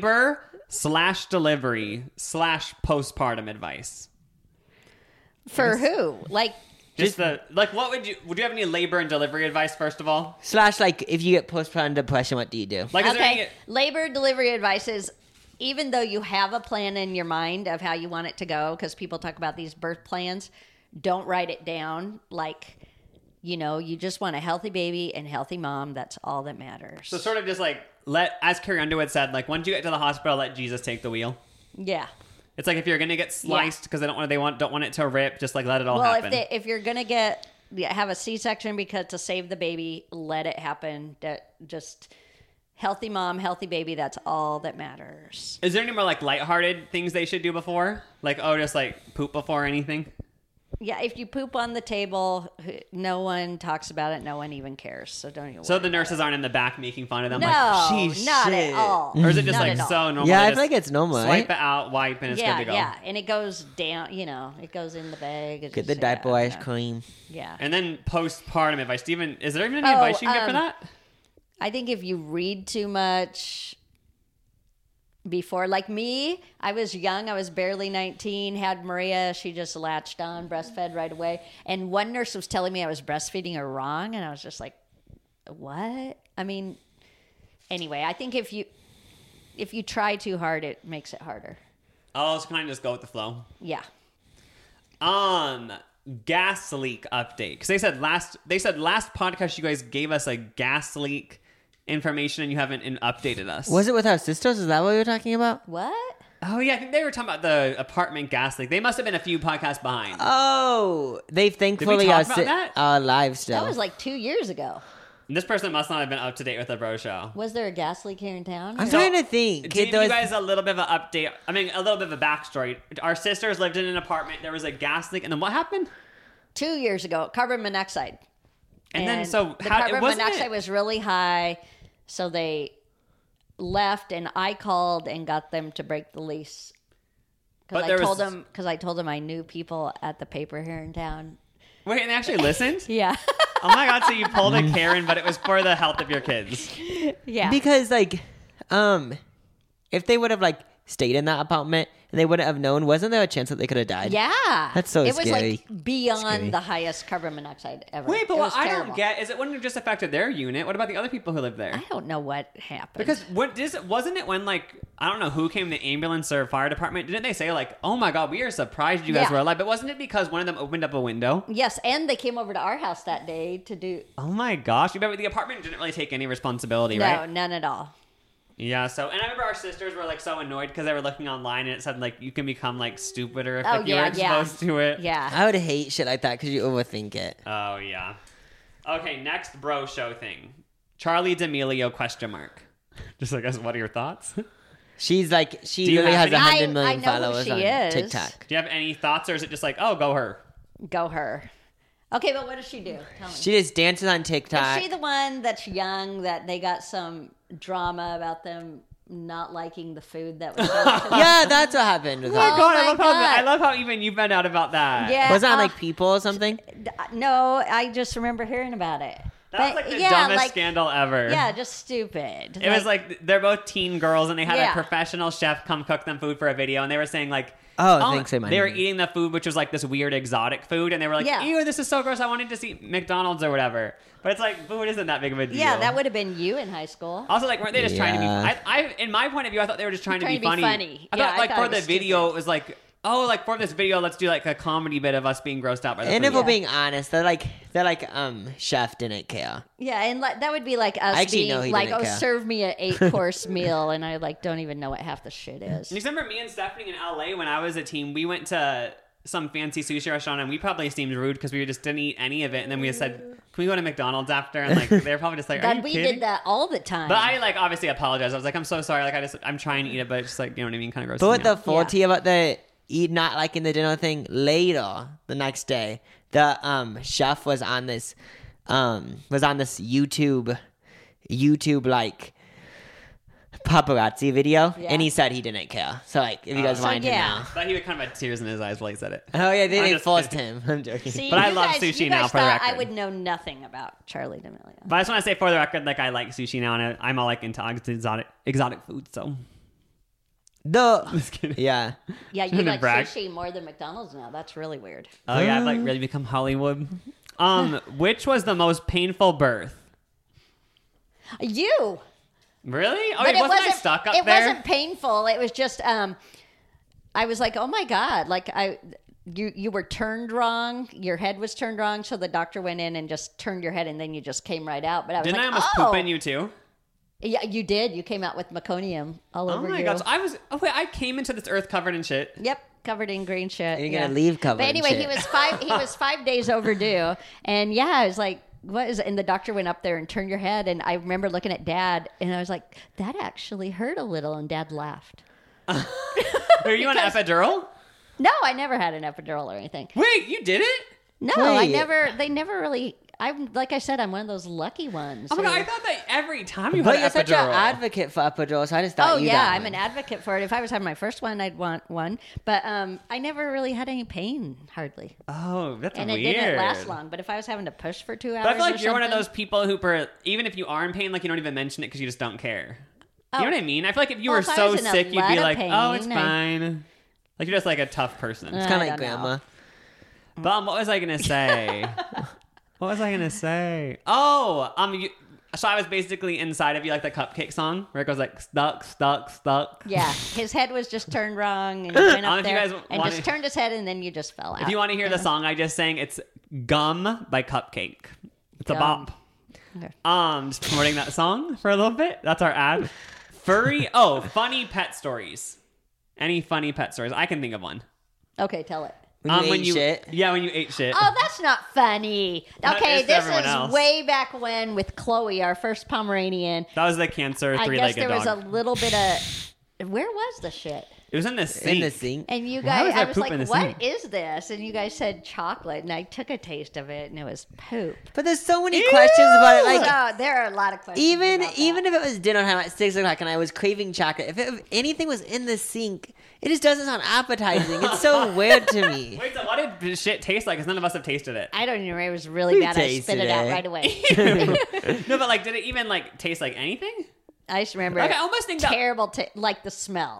labor/delivery/postpartum advice. For who? Like, Just what would you have any labor and delivery advice first of all? / like if you get postpartum depression, what do you do? Like is there okay, any, labor delivery advice is even though you have a plan in your mind of how you want it to go, because people talk about these birth plans, don't write it down. Like, you know, you just want a healthy baby and healthy mom. That's all that matters. so sort of just like as Carrie Underwood said, like once you get to the hospital, let Jesus take the wheel. Yeah. It's like if you're gonna get sliced because don't want it to rip, just like let it all happen. If you're gonna have a C-section because to save the baby, let it happen. Just healthy mom, healthy baby. That's all that matters. Is there any more like lighthearted things they should do before? Like just like poop before anything? Yeah, if you poop on the table, no one talks about it. No one even cares. So don't even. So worry the nurses aren't in the back making fun of them. No, like, "Sheesh, not shit." at all. or is it just Not like at all. so normal? Yeah, they I just feel like it's normal, Swipe right? it out, wipe, and it's Yeah, good to go. yeah, and it goes down. You know, it goes in the bag. It's Get the just- diaper yeah, ice yeah. cream. Yeah, And then postpartum advice. Steven, is there even any Oh, advice you can get for that? I think if you read too much before, like me, I was young. I was barely 19. Had Maria. She just latched on, breastfed right away. And one nurse was telling me I was breastfeeding her wrong, and I was just like, "What?" I mean, anyway, I think if you try too hard, it makes it harder. Oh, so kind of just go with the flow. Yeah. Gas leak update because they said last podcast you guys gave us a gas leak information and you haven't updated us. Was it with our sisters? Is that what we were talking about? What? Oh yeah, I think they were talking about the apartment gas leak. They must have been a few podcasts behind. Oh, they thankfully talk are about that? alive still. That was like 2 years ago. And this person must not have been up to date with the bro show. Was there a gas leak here in town? I'm Or- trying to think. To Kid, give there you was- guys a little bit of an update, a little bit of a backstory. Our sisters lived in an apartment. There was a gas leak, and then what happened? 2 years ago, carbon monoxide. And then, so the how- carbon wasn't monoxide it- was really high, so they left, and I called and got them to break the lease. But Because there I told them I knew people at the paper here in town. Wait, and they actually listened? Yeah, Oh my god! So you pulled a Karen, but it was for the health of your kids. yeah. Because if they would have stayed in that apartment and they wouldn't have known, wasn't there a chance that they could have died? Yeah. That's so It was scary. like beyond Scary. the highest carbon monoxide ever. Wait, but It what was I terrible. don't get is it wouldn't have just affected their unit. What about the other people who live there? I don't know what happened. Because wasn't it when, like, I don't know who came, the ambulance or fire department, didn't they say, like, oh my god, we are surprised you guys Yeah. were alive? But wasn't it because one of them opened up a window? Yes, and they came over to our house that day to do Oh my gosh. You remember the apartment didn't really take any responsibility, no, right? none at all. Yeah, so, and I remember our sisters were, like, so annoyed because they were looking online and it said, like, you can become, like, stupider if Oh, like, you yeah, were yeah. exposed to it. Yeah. I would hate shit like that because you overthink it. Oh, yeah. Okay, next bro show thing. Charlie D'Amelio ? Just like, what are your thoughts? Do She's like, she Do you literally have has any- 100 million I know who followers she on is. TikTok. you have any thoughts, or is it just like, oh, go her? Go her. Okay, but what does she do? Tell me. She just dances on TikTok. Is she the one that's young that they got some drama about them not liking the food that was served to them? Yeah, that's what happened with Oh my her. god, my I God. love how even you found out about that. Yeah. Wasn't that like People or something? No, I just remember hearing about it. That was like the dumbest scandal ever. Yeah, just stupid. It was like they're both teen girls and they had Yeah. a professional chef come cook them food for a video and they were saying like, Oh, thanks, I might they were know. eating the food which was like this weird exotic food and they were like, Yeah. ew, this is so gross. I wanted to see McDonald's or whatever. But it's like food isn't that big of a deal. Yeah, that would have been you in high school. Also, like, weren't they just trying to be? Yeah. I, in my point of view, I thought they were just trying to be Trying to be funny. funny. I Yeah, thought, I like, thought for it the was video, stupid. it was like, oh, like for this video, let's do like a comedy bit of us being grossed out by the And food. if we're Yeah. being honest, they're like, chef didn't care. Yeah, and that would be like us I actually know being he like, didn't oh, care. serve me an 8-course meal, and I like don't even know what half the shit is. You remember me and Stephanie in LA when I was a teen? We went to some fancy sushi restaurant and we probably seemed rude because we just didn't eat any of it. And then we just said, "Can we go to McDonald's after?" And like they were probably just like, "Are God, you we kidding?" did that all the time. But I like obviously apologized. I was like, "I'm so sorry. Like I'm trying to eat it, but it's just like you know what I mean, kind of gross." But what the faulty about the eat not liking the dinner thing, later the next day, the chef was on this YouTube like paparazzi video, Yeah. and he said he didn't care. So like, if you guys So, wanted to yeah. know. But he would kind of had tears in his eyes while he said it. Oh yeah, I'm they just forced kidding. him. I'm joking. See, But I you love guys- sushi you now, guys for the thought I record. would know nothing about Charlie D'Amelio. But I just want to say for the record, like I like sushi now, and I'm all like into exotic food. So The kidding. yeah. Yeah, you Shouldn't like brag. sushi more than McDonald's now. That's really weird. oh yeah, I've like really become Hollywood. Which was the most painful birth? You. Really? Oh, But wasn't I stuck up it there? wasn't painful. It was just I was like, oh my god, like you were turned wrong. Your head was turned wrong, so the doctor went in and just turned your head, and then you just came right out. But I was Didn't like, I almost oh, poop in you too? Yeah, you did. You came out with meconium all Oh over my you. gosh, I was. Oh wait, I came into this earth covered in shit. Yep, covered in green shit. You're yeah. gonna leave covered But in anyway, shit. he was 5 days overdue, and yeah, I was like, "What is?" And the doctor went up there and turned your head, and I remember looking at Dad, and I was like, "That actually hurt a little," and Dad laughed. Were you on epidural? No, I never had an epidural or anything. Wait, you did it? No, I Wait. never. They never really. I'm like I said, I'm one of those lucky ones. Oh my god, who- I thought that every time you But had you're an such an epidural. advocate for epidural, so I just thought Oh you yeah, got I'm one. an advocate for it. If I was having my first one, I'd want one. But I never really had any pain, hardly, Oh, that's and weird. it didn't last long. But if I was having to push for 2 hours, But I feel like or you're one of something- those people who, even if you are in pain, like you don't even mention it because you just don't care. Oh. You know what I mean? I feel like if you Well, were if I so was in a sick, you'd lot be of like, "Oh, it's pain, I- fine." Like you're just like a tough person. It's I kind of like don't know. grandma. What was I gonna say? What was I gonna say? Oh, so I was basically inside of you, like the Cupcake song, where it goes like stuck, stuck, stuck. Yeah, his head was just turned wrong, and he went If up you there guys and wanna- just turned his head, and then you just fell out. If you want to hear the song I just sang, it's "Gum" by Cupcake. It's a Gum. bop. Okay. Just promoting that song for a little bit. That's our ad. Funny pet stories. Any funny pet stories? I can think of one. Okay, tell it. When you ate shit. Yeah, when you ate shit. Oh, that's not funny. That Okay, is to this everyone is else. way back when with Chloe, our first Pomeranian. That was the cancer I guess three-legged there was a dog. little bit of. Where was the shit? It was in the sink. in the sink. And you Why guys, was I there was poop like, in the "What sink?" is this?" And you guys said chocolate, and I took a taste of it, and it was poop. But there's so many questions about it. Like So there are a lot of questions. even about that. even if it was dinner time at 6:00 and I was craving chocolate, if anything was in the sink, it just doesn't sound appetizing. It's so weird to me. Wait, so what did shit taste like? Because none of us have tasted it. I don't even remember. It was really We bad. I spit tasted it out it. right away. No, but like, did it even like taste like anything? I just remember Like, I almost think that. terrible, like the smell.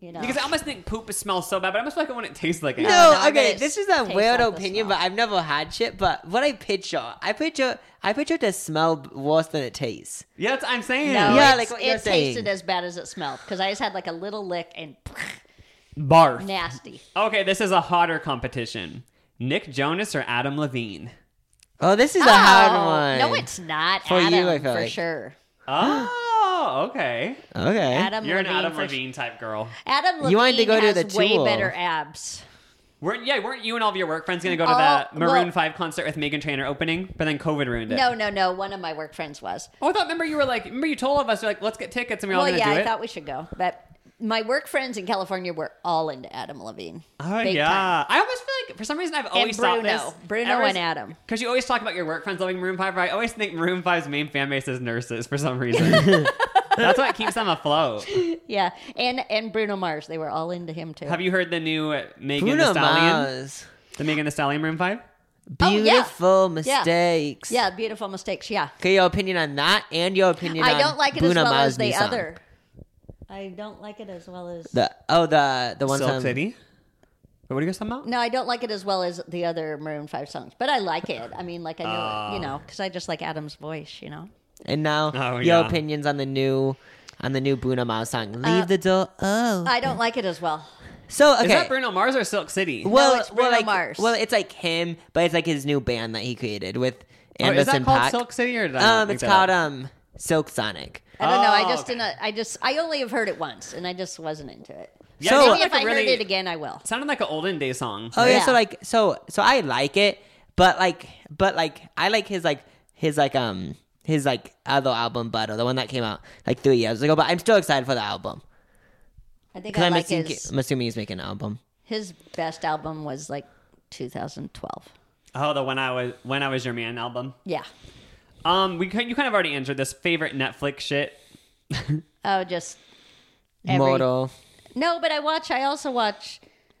You know, Because I almost think poop smells so bad, but I almost feel like I want it to taste like it. No, No, I bet okay, it this is a tastes weird like the opinion, smell. but I've never had shit. But what I picture the smell worse than it tastes. Yeah, that's what I'm saying. no, Yeah, it's- like what you're it tasted saying. as bad as it smelled because I just had like a little lick and Barf. nasty. Okay, this is a hotter competition. Nick Jonas or Adam Levine? Oh, this is a hard Oh, one. no, it's not. For you, Adam, I feel for like. sure. Oh, okay. Okay. Adam You're an Levine Adam for Levine type girl. Adam Levine You wanted to go to has the way tour. better abs. Weren't you and all of your work friends going to go to Oh, that Maroon well- 5 concert with Meghan Trainor opening? But then COVID ruined it. No. One of my work friends was. Oh, I thought, remember you told all of us, you're like, let's get tickets and we're all Well, going to yeah, do I it? thought we should go, but my work friends in California were all into Adam Levine. Oh, Big yeah. time. I almost feel like, for some reason, I've always thought this. Bruno and Adam. Because you always talk about your work friends loving Maroon 5, right? I always think Maroon 5's main fan base is nurses for some reason. That's what keeps them afloat. Yeah, and Bruno Mars. They were all into him too. Have you heard the new Megan Bruno Thee Stallion? Mars. The Megan Thee Stallion Maroon 5? Oh, yeah. Beautiful Yeah. mistakes. Yeah, beautiful mistakes. Yeah, Okay, your opinion on that and your opinion on I don't like it Bruno as well Mars' as the new song. other. I don't like it as well as. The one Silk song. City? What are you guys talking about? No, I don't like it as well as the other Maroon 5 songs, but I like it. I mean, like I know, because I just like Adam's voice, And now Oh, your yeah. opinions on the new Bruno Mars song. Leave the door. Oh. I don't like it as well. So okay. Is that Bruno Mars or Silk City? well, it's Bruno like, Mars. Well, it's like him, but it's like his new band that he created with Oh, is Anderson that called .Paak. Silk City or did I not make It's that called up? Silk Sonic. I don't know. I Oh, just okay. didn't. I only have heard it once, and I just wasn't into it. Yeah, So- it Maybe sounded if like I a heard really- it again, I will. sounded like an olden day song. Oh yeah. Yeah. So I like it, but I like his other album, Butter, the one that came out like 3 years ago. But I'm still excited for the album I think because I like I'm assuming he's making an album. his best album was like 2012. Oh, the When I Was Your Man album. Yeah. You kind of already answered this. Favorite Netflix shit. Oh, just every- Mortal. No, but I also watch.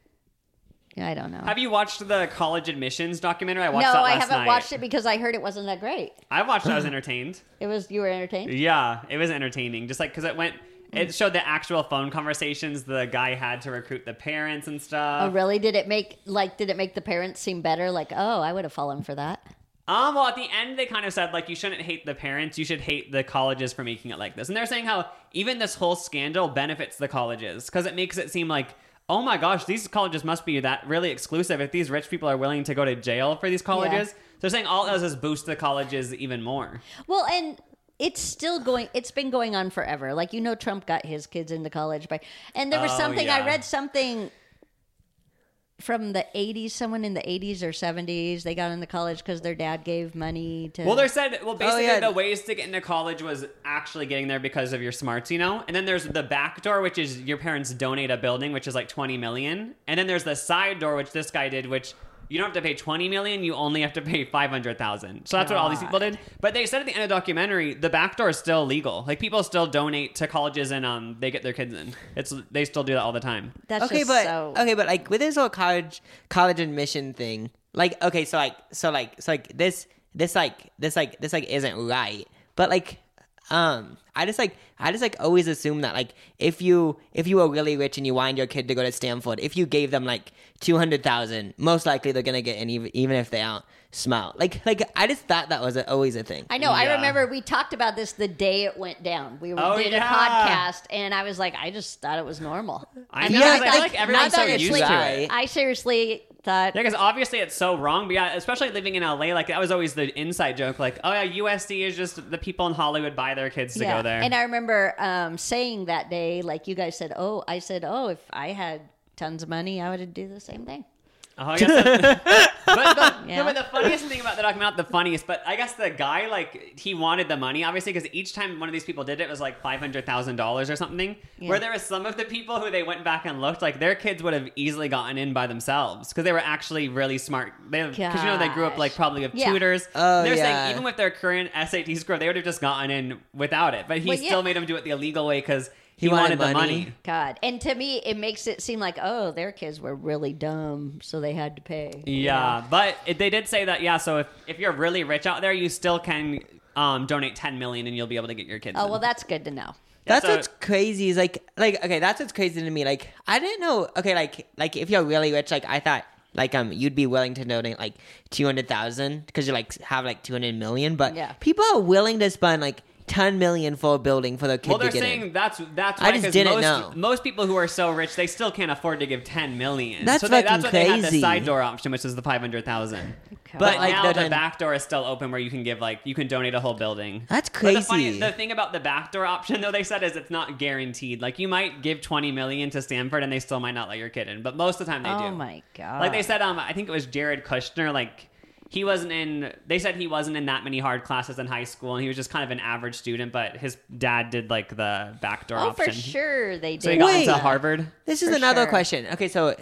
I don't know. Have you watched the college admissions documentary? I watched No, that I last haven't night. watched it because I heard it wasn't that great. I watched it. I was entertained. You were entertained? Yeah, it was entertaining. Just like, because it showed the actual phone conversations the guy had to recruit the parents and Oh, stuff. really? Did it make the parents seem better? Like, oh, I would have fallen for that. Well, at the end, they kind of said, like, you shouldn't hate the parents. You should hate the colleges for making it like this. And they're saying how even this whole scandal benefits the colleges because it makes it seem like, oh my gosh, these colleges must be that really exclusive if these rich people are willing to go to jail for these colleges. Yeah. They're saying all it does is boost the colleges even more. Well, and it's still going. It's been going on forever. Like Trump got his kids into college and there was Oh, something yeah. I read something from the 80s. Someone in the 80s or 70s they got into college because their dad gave money to. Well, basically yeah. the ways to get into college was actually getting there because of your smarts, And then there's the back door, which is your parents donate a building, which is like $20 million. And then there's the side door, which this guy did, which you don't have to pay $20 million, you only have to pay $500,000. So that's what all these people did. But they said at the end of the documentary, the back door is still legal. Like people still donate to colleges and they get their kids in. They still do that all the time. That's Okay, just but so. like with this whole college admission thing, like okay, so this isn't right. But like I just always assume that like if you were really rich and you wanted your kid to go to Stanford, if you gave them like $200,000, most likely they're gonna get in even if they aren't smart. Like I just thought that was always a thing. I know. I Yeah. remember we talked about this the day it went down. We Oh, did yeah. a podcast, and I was like, I just thought it was normal. I know, Yeah, 'cause I feel like everyone's so not that used it's to right. it. I seriously thought. Yeah, because obviously it's so wrong. But yeah, especially living in LA, like that was always the inside joke. Like, oh yeah, USC is just the people in Hollywood buy their kids to go there. And I remember saying that day, like you guys said, I said, if I had tons of money, I would do the same thing. Oh, I guess but Yeah. but the funniest thing about the documentary, not the funniest, but I guess the guy, like, he wanted the money, obviously, because each time one of these people did it was like $500,000 or something, where there was some of the people who they went back and looked, like, their kids would have easily gotten in by themselves, because they were actually really smart. Because, they grew up, like, probably with Yeah. tutors. Oh, They're yeah. saying even with their current SAT score, they would have just gotten in without it, but he Well, yeah. still made them do it the illegal way, because he wanted wanted the money. money. God. And to me, it makes it seem like, their kids were really dumb, so they had to pay. Yeah, but they did say that, so if you're really rich out there, you still can donate 10 million and you'll be able to get your kids Oh, in. well, that's good to know. That's so- what's crazy is like okay, that's what's crazy to me. Like I didn't know. Okay, like if you're really rich, like I thought, like you'd be willing to donate like 200,000 because you like have like 200 million. But Yeah. people are willing to spend like 10 million for a building for their kid Well, to they're get saying in. that's I why, just 'cause didn't most, know. most people who are so rich they still can't afford to give 10 million. That's so that's fucking what they had the crazy. side door option, which is the 500,000. Okay. But like, now they're the done- back door is still open where you can give you can donate a whole building. That's But the crazy. thing about the back door option though they said is it's not guaranteed. Like you might give 20 million to Stanford and they still might not let your kid in, but most of the time they do. Oh my god! Like they said, I think it was Jared Kushner. Like he wasn't in. They said he wasn't in that many hard classes in high school, and he was just kind of an average student. But his dad did like the backdoor oh, option. for sure they did. So he got Wait. into Harvard. This is For another sure. question. Okay, so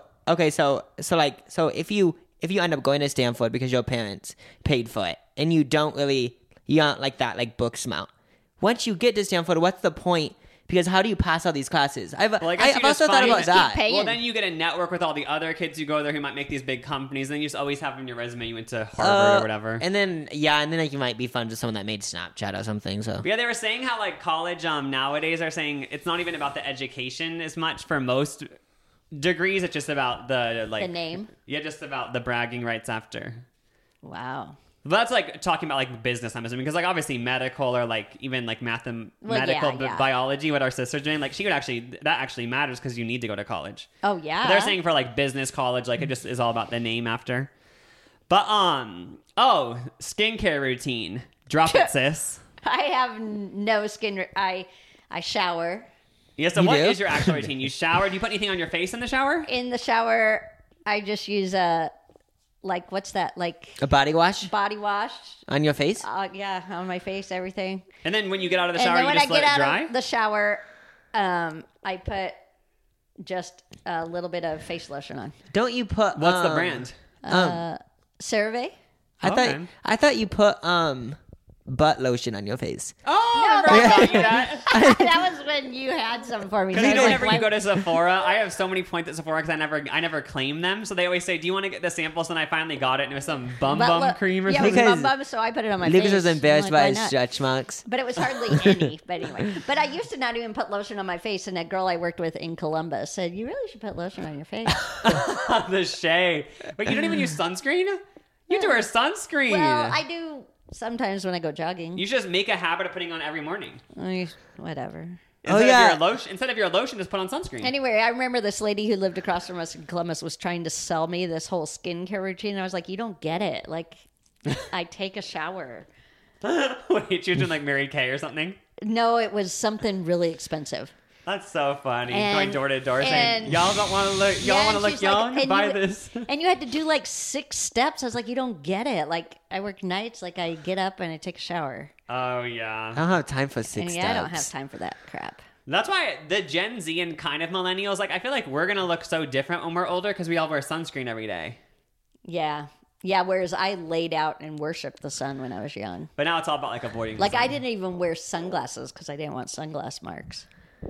if you end up going to Stanford because your parents paid for it and you aren't like that like book smart. Once you get to Stanford, what's the point? Because how do you pass all these classes? I've I guess you also just thought find- about keep that. paying. Well, then you get a network with all the other kids who go there who might make these big companies. And then you just always have in your resume you went to Harvard or whatever. And then like you might be friends with someone that made Snapchat or something. So But yeah, they were saying how like college nowadays are saying it's not even about the education as much for most degrees. It's just about the like The name? Yeah, just about the bragging rights after. Wow. But that's like talking about like business, I'm assuming, because like obviously medical or like even like medical yeah. biology, what our sister's doing, like she would that actually matters because you need to go to college. Oh yeah. But they're saying for like business college, like it just is all about the name after. But skincare routine. Drop it, sis. I have no skin. I shower Yeah, so You what do? is your actual routine? You shower? Do you put anything on your face in the shower? in the shower. I just use what's that? Like a body wash body wash. on your face. Yeah, on my face, everything. And then when you get out of the And shower, then you when just I let get it out dry? of the shower, I put just a little bit of face lotion on. Don't you put What's the brand? CeraVe? Okay. I thought you put butt lotion on your face. Oh, remember I got you that? That was when you had some for me. Because So I was whenever like, you go to Sephora, I have so many points at Sephora because I never claim them. So they always say, "Do you want to get the samples?" And I finally got it, and it was some bum cream or yeah, it was something. Because bum bum, so I put it on my Lucas face. was embarrassed I'm by like, his why not? stretch marks. But it was hardly any. But anyway. But I used to not even put lotion on my face, and that girl I worked with in Columbus said, "You really should put lotion on your face." The shade. But you don't even use sunscreen? You have to wear sunscreen. Well, I do sometimes when I go jogging. You should just make a habit of putting on every morning. Whatever. Instead of your lotion, just put on sunscreen. Anyway, I remember this lady who lived across from us in Columbus was trying to sell me this whole skincare routine. I was like, you don't get it. Like, I take a shower. Wait, she was doing like Mary Kay or something? No, it was something really expensive. That's so funny. And- Going door to door saying, and- "Y'all don't want to look. Y'all Yeah, want to and look she's like- young? and Buy you- this." And you had to do like 6 steps. I was like, you don't get it. Like, I work nights. Like, I get up and I take a shower. Oh yeah. I don't have time for 6 And steps. yeah, I don't have time for that crap. That's why the Gen Z and kind of millennials, like I feel like we're gonna look so different when we're older because we all wear sunscreen every day. Yeah. Yeah, whereas I laid out and worshiped the sun when I was young. But now it's all about like avoiding. the Like, sun. I didn't even wear sunglasses because I didn't want sunglass marks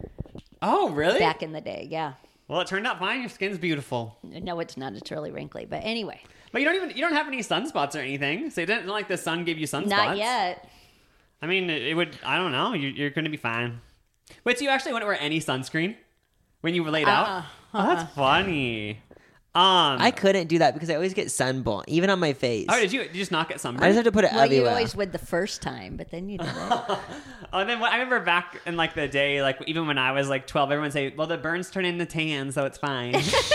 Oh really? back in the day. Yeah. Well, it turned out fine. Your skin's beautiful, No, it's not. It's really wrinkly. But anyway, but you don't have any sunspots or anything. So it didn't like the sun gave you sunspots. not yet. I mean, it would. I don't know. You're going to be fine. Wait, so you actually wouldn't wear any sunscreen when you were laid out? Oh, that's funny. I couldn't do that because I always get sunburn, even on my face. Oh, did you just not get sunburned? I just have to put it Well, you everywhere. always would the first time, but then you didn't. Oh, and then I remember back in like the day, like even when I was like 12, everyone would say, "Well, the burns turn into tan, so it's fine."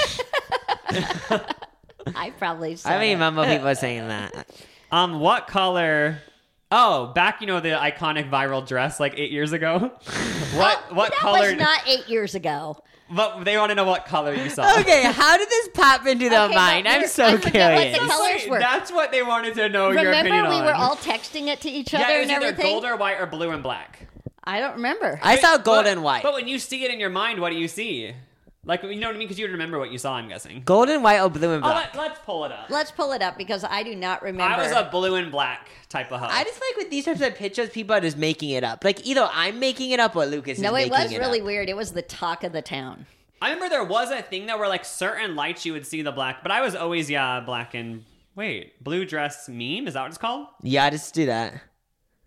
I probably said I it. remember people saying that. What color? Oh, back the iconic viral dress like 8 years ago. What that color? was not 8 years ago. But they want to know what color you saw. Okay, how did this pop into their Okay, mind? but I'm we're- so I forget what curious. the colors Wait, were. that's what they wanted to know your opinion Remember, we on. were all texting it to each other yeah, it was and either everything. gold or white or blue and black. I don't remember. I saw But- gold and white. But when you see it in your mind, what do you see? Like, you know what I mean? Because you would remember what you saw, I'm guessing. Gold and white or blue and Oh, black? let's pull it up. Let's pull it up because I do not remember. I was a blue and black type of hoe. I just like with these types of pictures, people are just making it up. Like either I'm making it up or Lucas no, is it making was it really up. weird. It was the talk of the town. I remember there was a thing that were like certain lights you would see the black, but I was always, black and... Wait, blue dress meme? Is that what it's called? Yeah, just do that.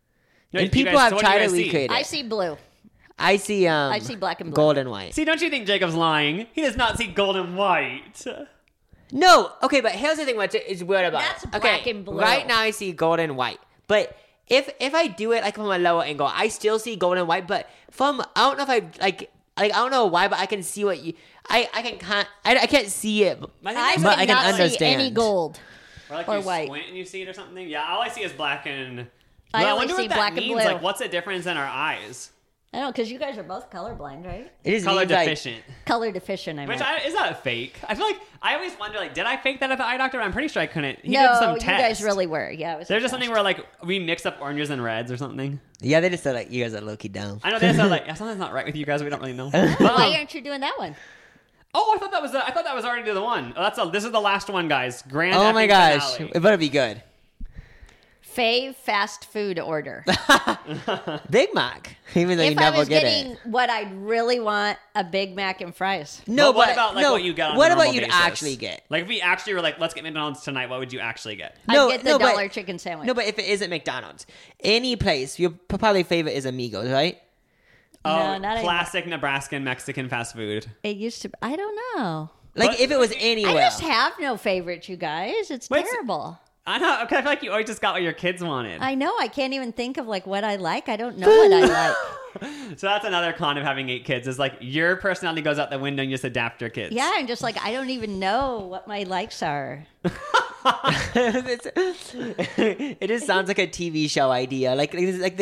No, And you people guys- have so what do you tried to guys see? recreate I it. see blue. I see black and blue. gold and white. See, don't you think Jacob's lying? He does not see gold and white. No, okay, but here's the thing what is weird about That's it. black Okay, and blue. right now I see gold and white. But if I do it like from a lower angle, I still see gold and white, but from I don't know if I like I don't know why, but I can see what you I can't see it. I But I can cannot see understand. any gold. Or like Or you white. squint and you see it or something. Yeah, all I see is black and. I Well, only wonder see what that black and means. blue. Like, what's the difference in our eyes? I don't know, because you guys are both colorblind, right? It is Color means, like, deficient. Color deficient, I Which meant. is that fake? I feel like I always wonder, like, did I fake that at the eye doctor? I'm pretty sure I couldn't. He did No, some you test. guys really were. Yeah, it was. There's a just something test. where like we mix up oranges and reds or something. yeah, they just said like you guys are low key dumb. I know they said like yeah, something's not right with you guys. We don't really know. Why aren't you doing that one? Oh, I thought that was already the one. Oh, this is the last one, guys. Grand. Oh my effing gosh, finale. it better be good. Fave fast food order. Big Mac, even though you If I never was get getting it. what I'd really want, a Big Mac and fries. No, But what but about like no, what you got? On what a about normal you'd basis? actually get? Like if we actually were like, let's get McDonald's tonight. What would you actually get? No, I'd get the no, but- dollar chicken sandwich. No, but if it isn't McDonald's, any place, your probably favorite is Amigos, right? Oh, No, not anymore. classic Nebraskan Mexican fast food. It used to. I don't know. Like But- if it was I anywhere. just have no favorites, you guys. It's Wait, terrible. I know. Okay, I feel like you always just got what your kids wanted. I know. I can't even think of like what I like. I don't know what I like. So that's another con of having 8 kids is like your personality goes out the window and you just adapt your kids. Yeah, I'm just like I don't even know what my likes are. It just sounds like a TV show idea, like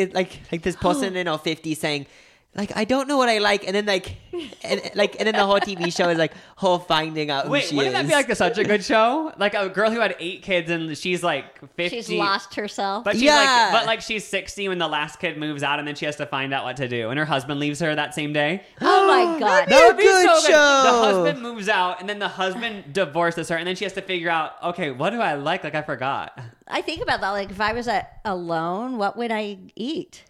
this person in her 50s saying, like I don't know what I like, and then and then the whole TV show is like her finding out who Wait, she wouldn't is. that be like such a good show? Like a girl who had 8 kids and she's like 50. She's lost herself. But she's Yeah. like she's 60 when the last kid moves out and then she has to find out what to do. And her husband leaves her that same day. Oh my god. That would be a so good good. show. The husband moves out and then the husband divorces her and then she has to figure out, okay, what do I like? Like I forgot. I think about that. Like if I was alone, what would I eat?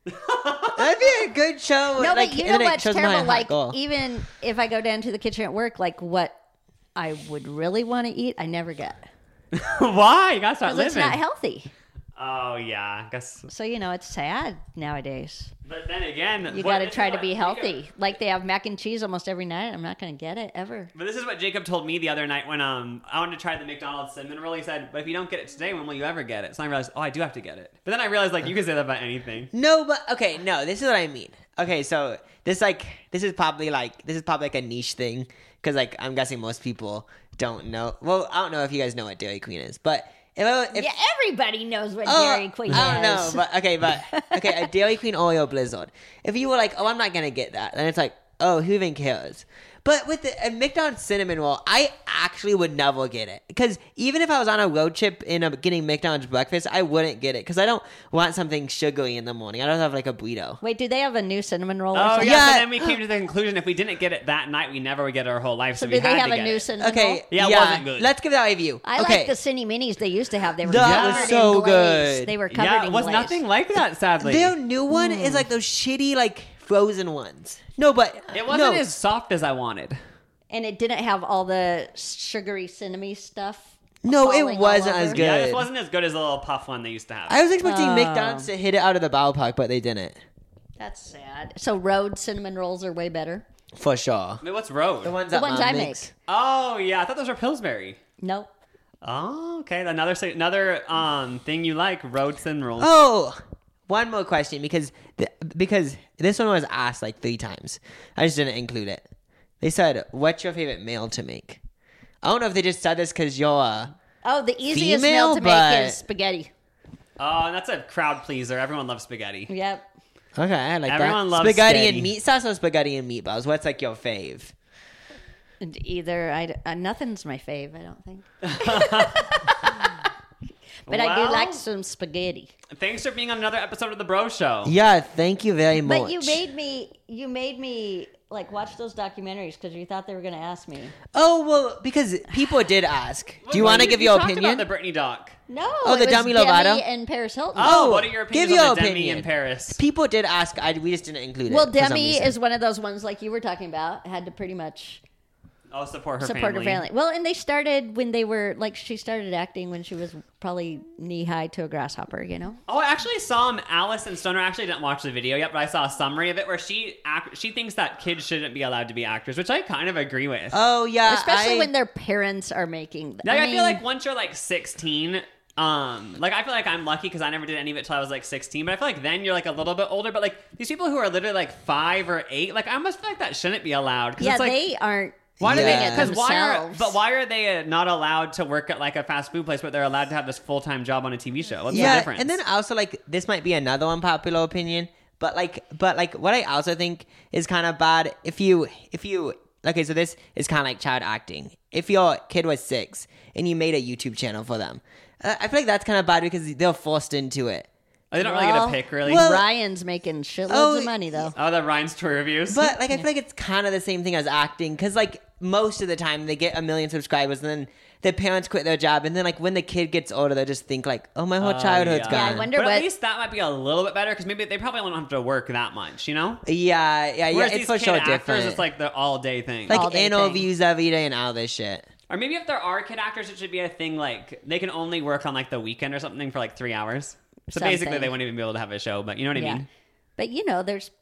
That'd be a good show. No, like, but you and know then it what's shows my terrible? hot Like girl. even if I go down to the kitchen at work, like what I would really want to eat, I never get Why? You gotta start because it's living. not healthy. Oh yeah, I guess. So you know it's sad nowadays. But then again, You got to try to be healthy. Like they have mac and cheese almost every night. I'm not going to get it ever. But this is what Jacob told me the other night when I wanted to try the McDonald's cinnamon roll. He said, "But if you don't get it today, when will you ever get it?" So I realized, oh, I do have to get it. But then I realized, like, you can say that about anything. No, but okay, no. This is what I mean. Okay, so this is probably like a niche thing because like I'm guessing most people don't know. Well, I don't know if you guys know what Dairy Queen is, but if Yeah, everybody knows what oh, Dairy Queen is. I don't know, but okay, a Dairy Queen Oreo Blizzard. If you were like, oh, I'm not gonna get that, then it's like, oh, who even cares? But with the McDonald's cinnamon roll, I actually would never get it because even if I was on a road trip and getting McDonald's breakfast, I wouldn't get it because I don't want something sugary in the morning. I don't have like a burrito. Wait, do they have a new cinnamon roll? Or Oh something? yeah, Yeah. but then we came to the conclusion if we didn't get it that night, we never would get it our whole life. So, So we do they had have to a get new it. cinnamon Okay, roll? Yeah, it wasn't good. Let's give that a review. I okay. like the Cinny Minis they used to have. They were That covered was so in glaze. good. They were covered Yeah, in it was glaze. nothing like that. Sadly, Their new one is like those shitty like frozen ones. No, but it wasn't no. as soft as I wanted. And it didn't have all the sugary cinnamon stuff. No, it falling all wasn't over. as good. Yeah, this wasn't as good as the little puff one they used to have. I was expecting Oh. McDonald's to hit it out of the ballpark, but they didn't. That's sad. So road cinnamon rolls are way better. For sure. Wait, what's Road? The ones The that ones Mom I makes. make. Oh yeah, I thought those were Pillsbury. Nope. Oh, okay. Another thing you like, Road cinnamon rolls. Oh, one more question because this one was asked like 3 times. I just didn't include it. They said, "What's your favorite meal to make?" I don't know if they just said this because you're. Oh, the easiest Female, meal to but- make is spaghetti. Oh, and that's a crowd pleaser. Everyone loves spaghetti. Yep. Okay, I like Everyone that. loves spaghetti spaghetti. and meat sauce or spaghetti and meatballs. What's like your fave? And either nothing's my fave. I don't think. But I do Well, like some spaghetti. Thanks for being on another episode of the Bro Show. Yeah, thank you very much. But you made me like watch those documentaries because you thought they were going to ask me. Oh well, because people did ask. Do you Well, want to give your talked opinion? about the Britney doc. No. Oh, the it was Demi Lovato? and Paris Hilton. Oh, What are your opinions give on your the Demi opinion. in Paris? People did ask. We just didn't include it. Well, for some Demi reason. is one of those ones like you were talking about. Had to pretty much Oh, support her support family. her family. Well, and they started when they were like, she started acting when she was probably knee high to a grasshopper, you know? Oh, I actually saw Allison Stoner. I actually didn't watch the video yet, but I saw a summary of it where she thinks that kids shouldn't be allowed to be actors, which I kind of agree with. Oh yeah, Especially when their parents are making them. Like, I feel like once you're like 16, like I feel like I'm lucky because I never did any of it till I was like 16, but I feel like then you're like a little bit older. But like these people who are literally like 5 or 8, like I almost feel like that shouldn't be allowed. yeah, it's like, they aren't. why do Yeah. they? Because Themselves. why are they not allowed to work at like a fast food place, but they're allowed to have this full time job on a TV show? What's the yeah, difference? and then also like this might be another unpopular opinion, but like what I also think is kind of bad if you okay, so this is kind of like child acting. If your kid was 6 and you made a YouTube channel for them, I feel like that's kind of bad because they're forced into it. they don't really get Well, a pick, really. well- Ryan's making shitloads Oh, of money, though. Oh, the Ryan's tour reviews. But like I feel like it's kind of the same thing as acting because like most of the time they get 1 million subscribers and then their parents quit their job and then like when the kid gets older they just think like, oh, my whole childhood's yeah. gone. Yeah, I wonder but what- at least that might be a little bit better because maybe they probably don't have to work that much, you know? Yeah, Whereas it's these for kid sure actors, different. it's like the all day thing. Like all-day annual thing. views every day and all this shit. Or maybe if there are kid actors, it should be a thing like they can only work on like the weekend or something for like 3 hours. So basically, Something. they wouldn't even be able to have a show. But you know what I Yeah. mean. But, there's.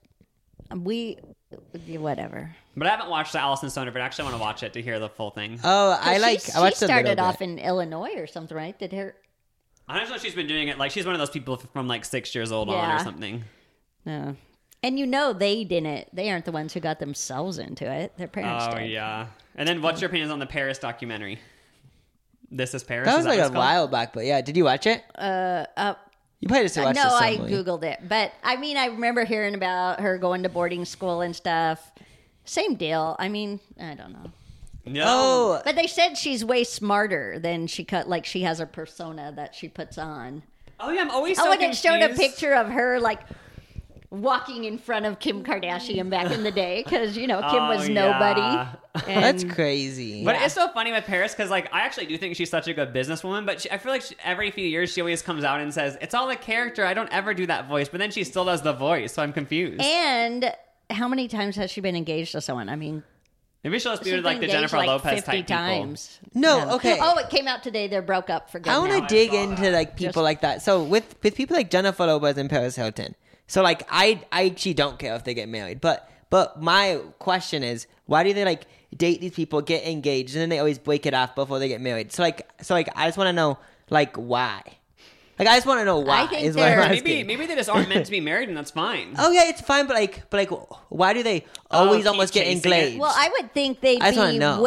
Whatever. But I haven't watched the Allison Stoner, but I actually want to watch it to hear the full thing. Oh, I She watched a little started off bit. in Illinois or something, right? Did her. I just know she's been doing it like she's one of those people from like 6 years old on or Yeah. something. No. And they didn't. They aren't the ones who got themselves into it. Their parents Oh did. yeah. And then, what's your opinions on the Paris documentary? This is Paris. That Is was like what a it's called? while back, but yeah, did you watch it? You probably just watched No, it. I somewhere. Googled it. But, I mean, I remember hearing about her going to boarding school and stuff. Same deal. I mean, I don't know. No. Oh, But they said she's way smarter than she she has a persona that she puts on. Oh yeah, I'm always so and it showed a confused. picture of her, like, walking in front of Kim Kardashian back in the day because, Kim was Oh, nobody. yeah. that's And- crazy. But it's so funny with Paris because, like, I actually do think she's such a good businesswoman. But I feel like every few years she always comes out and says, "It's all a character. I don't ever do that voice." But then she still does the voice, so I'm confused. And how many times has she been engaged to someone? I mean, Maybe she'll just be she's with, like been the engaged, Jennifer like, Lopez 50 type times. No, Yeah. okay. Oh, it came out today. They're broke up for good I want now. to dig saw into that. like people Just- like that. So with people like Jennifer Lopez and Paris Hilton. So like I actually don't care if they get married, but my question is why do they like date these people, get engaged, and then they always break it off before they get married? So like I just want to know like why. Like I just want to know why. I think is what I'm they're- asking. Maybe they just aren't meant to be married, and that's fine. Oh yeah, it's fine, but like why do they always keep almost get chasing it? engaged? Well, I would think they'd I just wanna be know.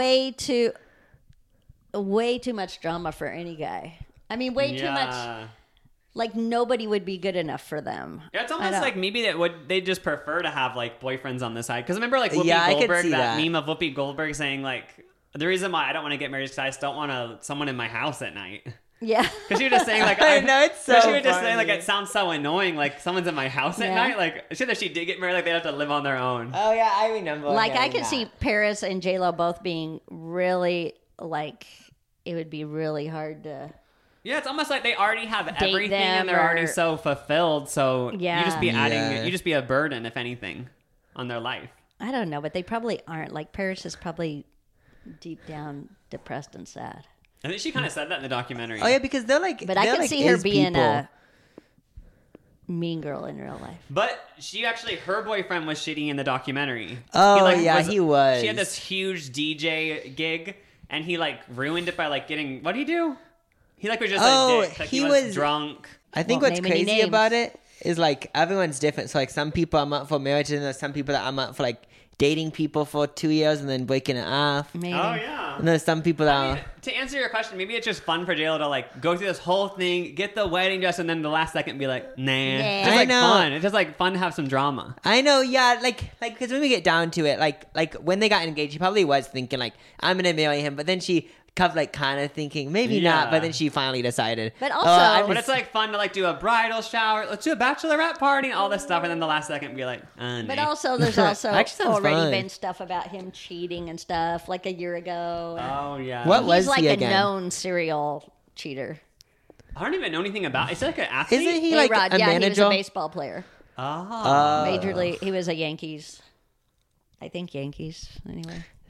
way too much drama for any guy. I mean, way too much. Like nobody would be good enough for them. Yeah, it's I almost don't- like maybe they just prefer to have like boyfriends on the side. Because remember, like Whoopi Yeah, I could Goldberg, see that that. meme of Whoopi Goldberg saying like the reason why I don't want to get married is because I just don't want someone in my house at night. Yeah. Because she was just saying like I know, it's so she was just saying like funny. it sounds so annoying like someone's in my house at Yeah. night. Like she said if she did get married, like they'd have to live on their own. Oh yeah, I remember. Like I hearing can that. see Paris and J Lo both being really like it would be really hard to. Yeah, it's almost like they already have Date everything them and they're already or- so fulfilled. So Yeah. you just be adding, Yeah. you just be a burden if anything on their life. I don't know, but they probably aren't. Like Paris is probably deep down depressed and sad. I think she kind of said that in the documentary. Oh yeah, because they're like. But I they're can like see her is being people. a mean girl in real life. But her boyfriend was shitty in the documentary. Oh, yeah, he was. She had this huge DJ gig, and he like ruined it by like getting. What did he do? He like was just Oh, a dick. Like, he he was was- drunk. I think Won't what's name any crazy names. about it is like everyone's different. So like some people I'm up for marriage, and there's some people that I'm up for like dating people for 2 years and then breaking it off. Maybe. Oh yeah. And there's some people that I are. mean, to answer your question, maybe it's just fun for JLo to like go through this whole thing, get the wedding dress, and then the last second be like, nah. It's just I like know. fun. It's just like fun to have some drama. I know, yeah, like because when we get down to it, like when they got engaged, she probably was thinking like I'm gonna marry him, but then she kept like kind of thinking maybe not, Yeah. but then she finally decided. But "Oh, also- I'm But just- it's like fun to like do a bridal shower, let's do a bachelorette party, and all this stuff, and then the last second be like, But nah. also, there's also Actually sounds already fun. been stuff about him cheating and stuff like a year ago. Oh yeah. What He's was like he a again? known serial cheater. I don't even know anything about. Is he like an athlete? Isn't he like A-Rod, a yeah, he was manager? a baseball player. Oh. Major League. He was a Yankees. I think Yankees. Anyway.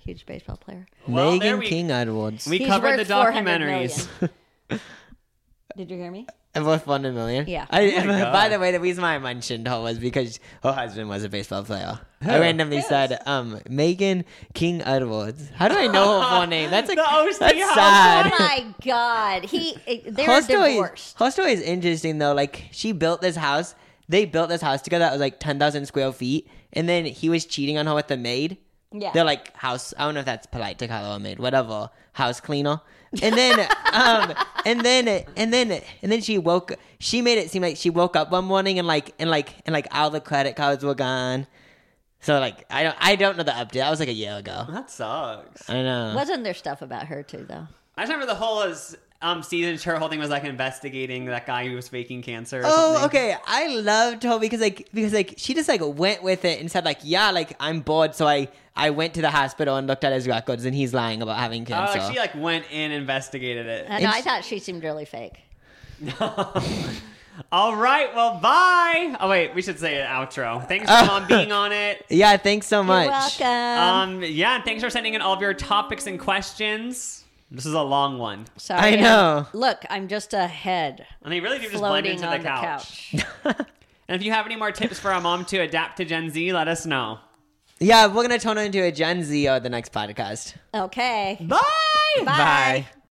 Huge baseball player. Well, there Megan King Edwards. We He's covered the worth $400 documentaries. million. Did you hear me? Worth $1 million. Yeah. Oh my God. By the way, the reason why I mentioned her was because her husband was a baseball player. Who? I randomly said, Megan King Edwards. How do I know her full name? That's like The OC that's house. sad. Oh my God. They're Her story, divorced. her story is interesting though. Like she built this house. They built this house together. That was like 10,000 square feet, and then he was cheating on her with the maid. Yeah. They're like house. I don't know if that's polite to call her a maid. Whatever, house cleaner. And then, and then she woke. She made it seem like she woke up one morning and all the credit cards were gone. So like I don't know the update. That was like a year ago. That sucks. I know. Wasn't there stuff about her too, though? I just remember the whole season her whole thing was like investigating that guy who was faking cancer or Oh, something. okay. I loved her because she just like went with it and said like, yeah, like I'm bored, so I went to the hospital and looked at his records and he's lying about having cancer. Oh, she like went in and investigated it. I know. I thought she seemed really fake. All right, well, bye. Oh wait, we should say an outro. Thanks for Mom being on it. Yeah, thanks so much. You're welcome. Yeah, and thanks for sending in all of your topics and questions. This is a long one, Sorry. I know. Look, I'm just a head and they really do just blend floating into on the couch. couch. And if you have any more tips for our mom to adapt to Gen Z, let us know. Yeah, we're gonna turn her into a Gen Z or the next podcast. Okay. Bye. Bye.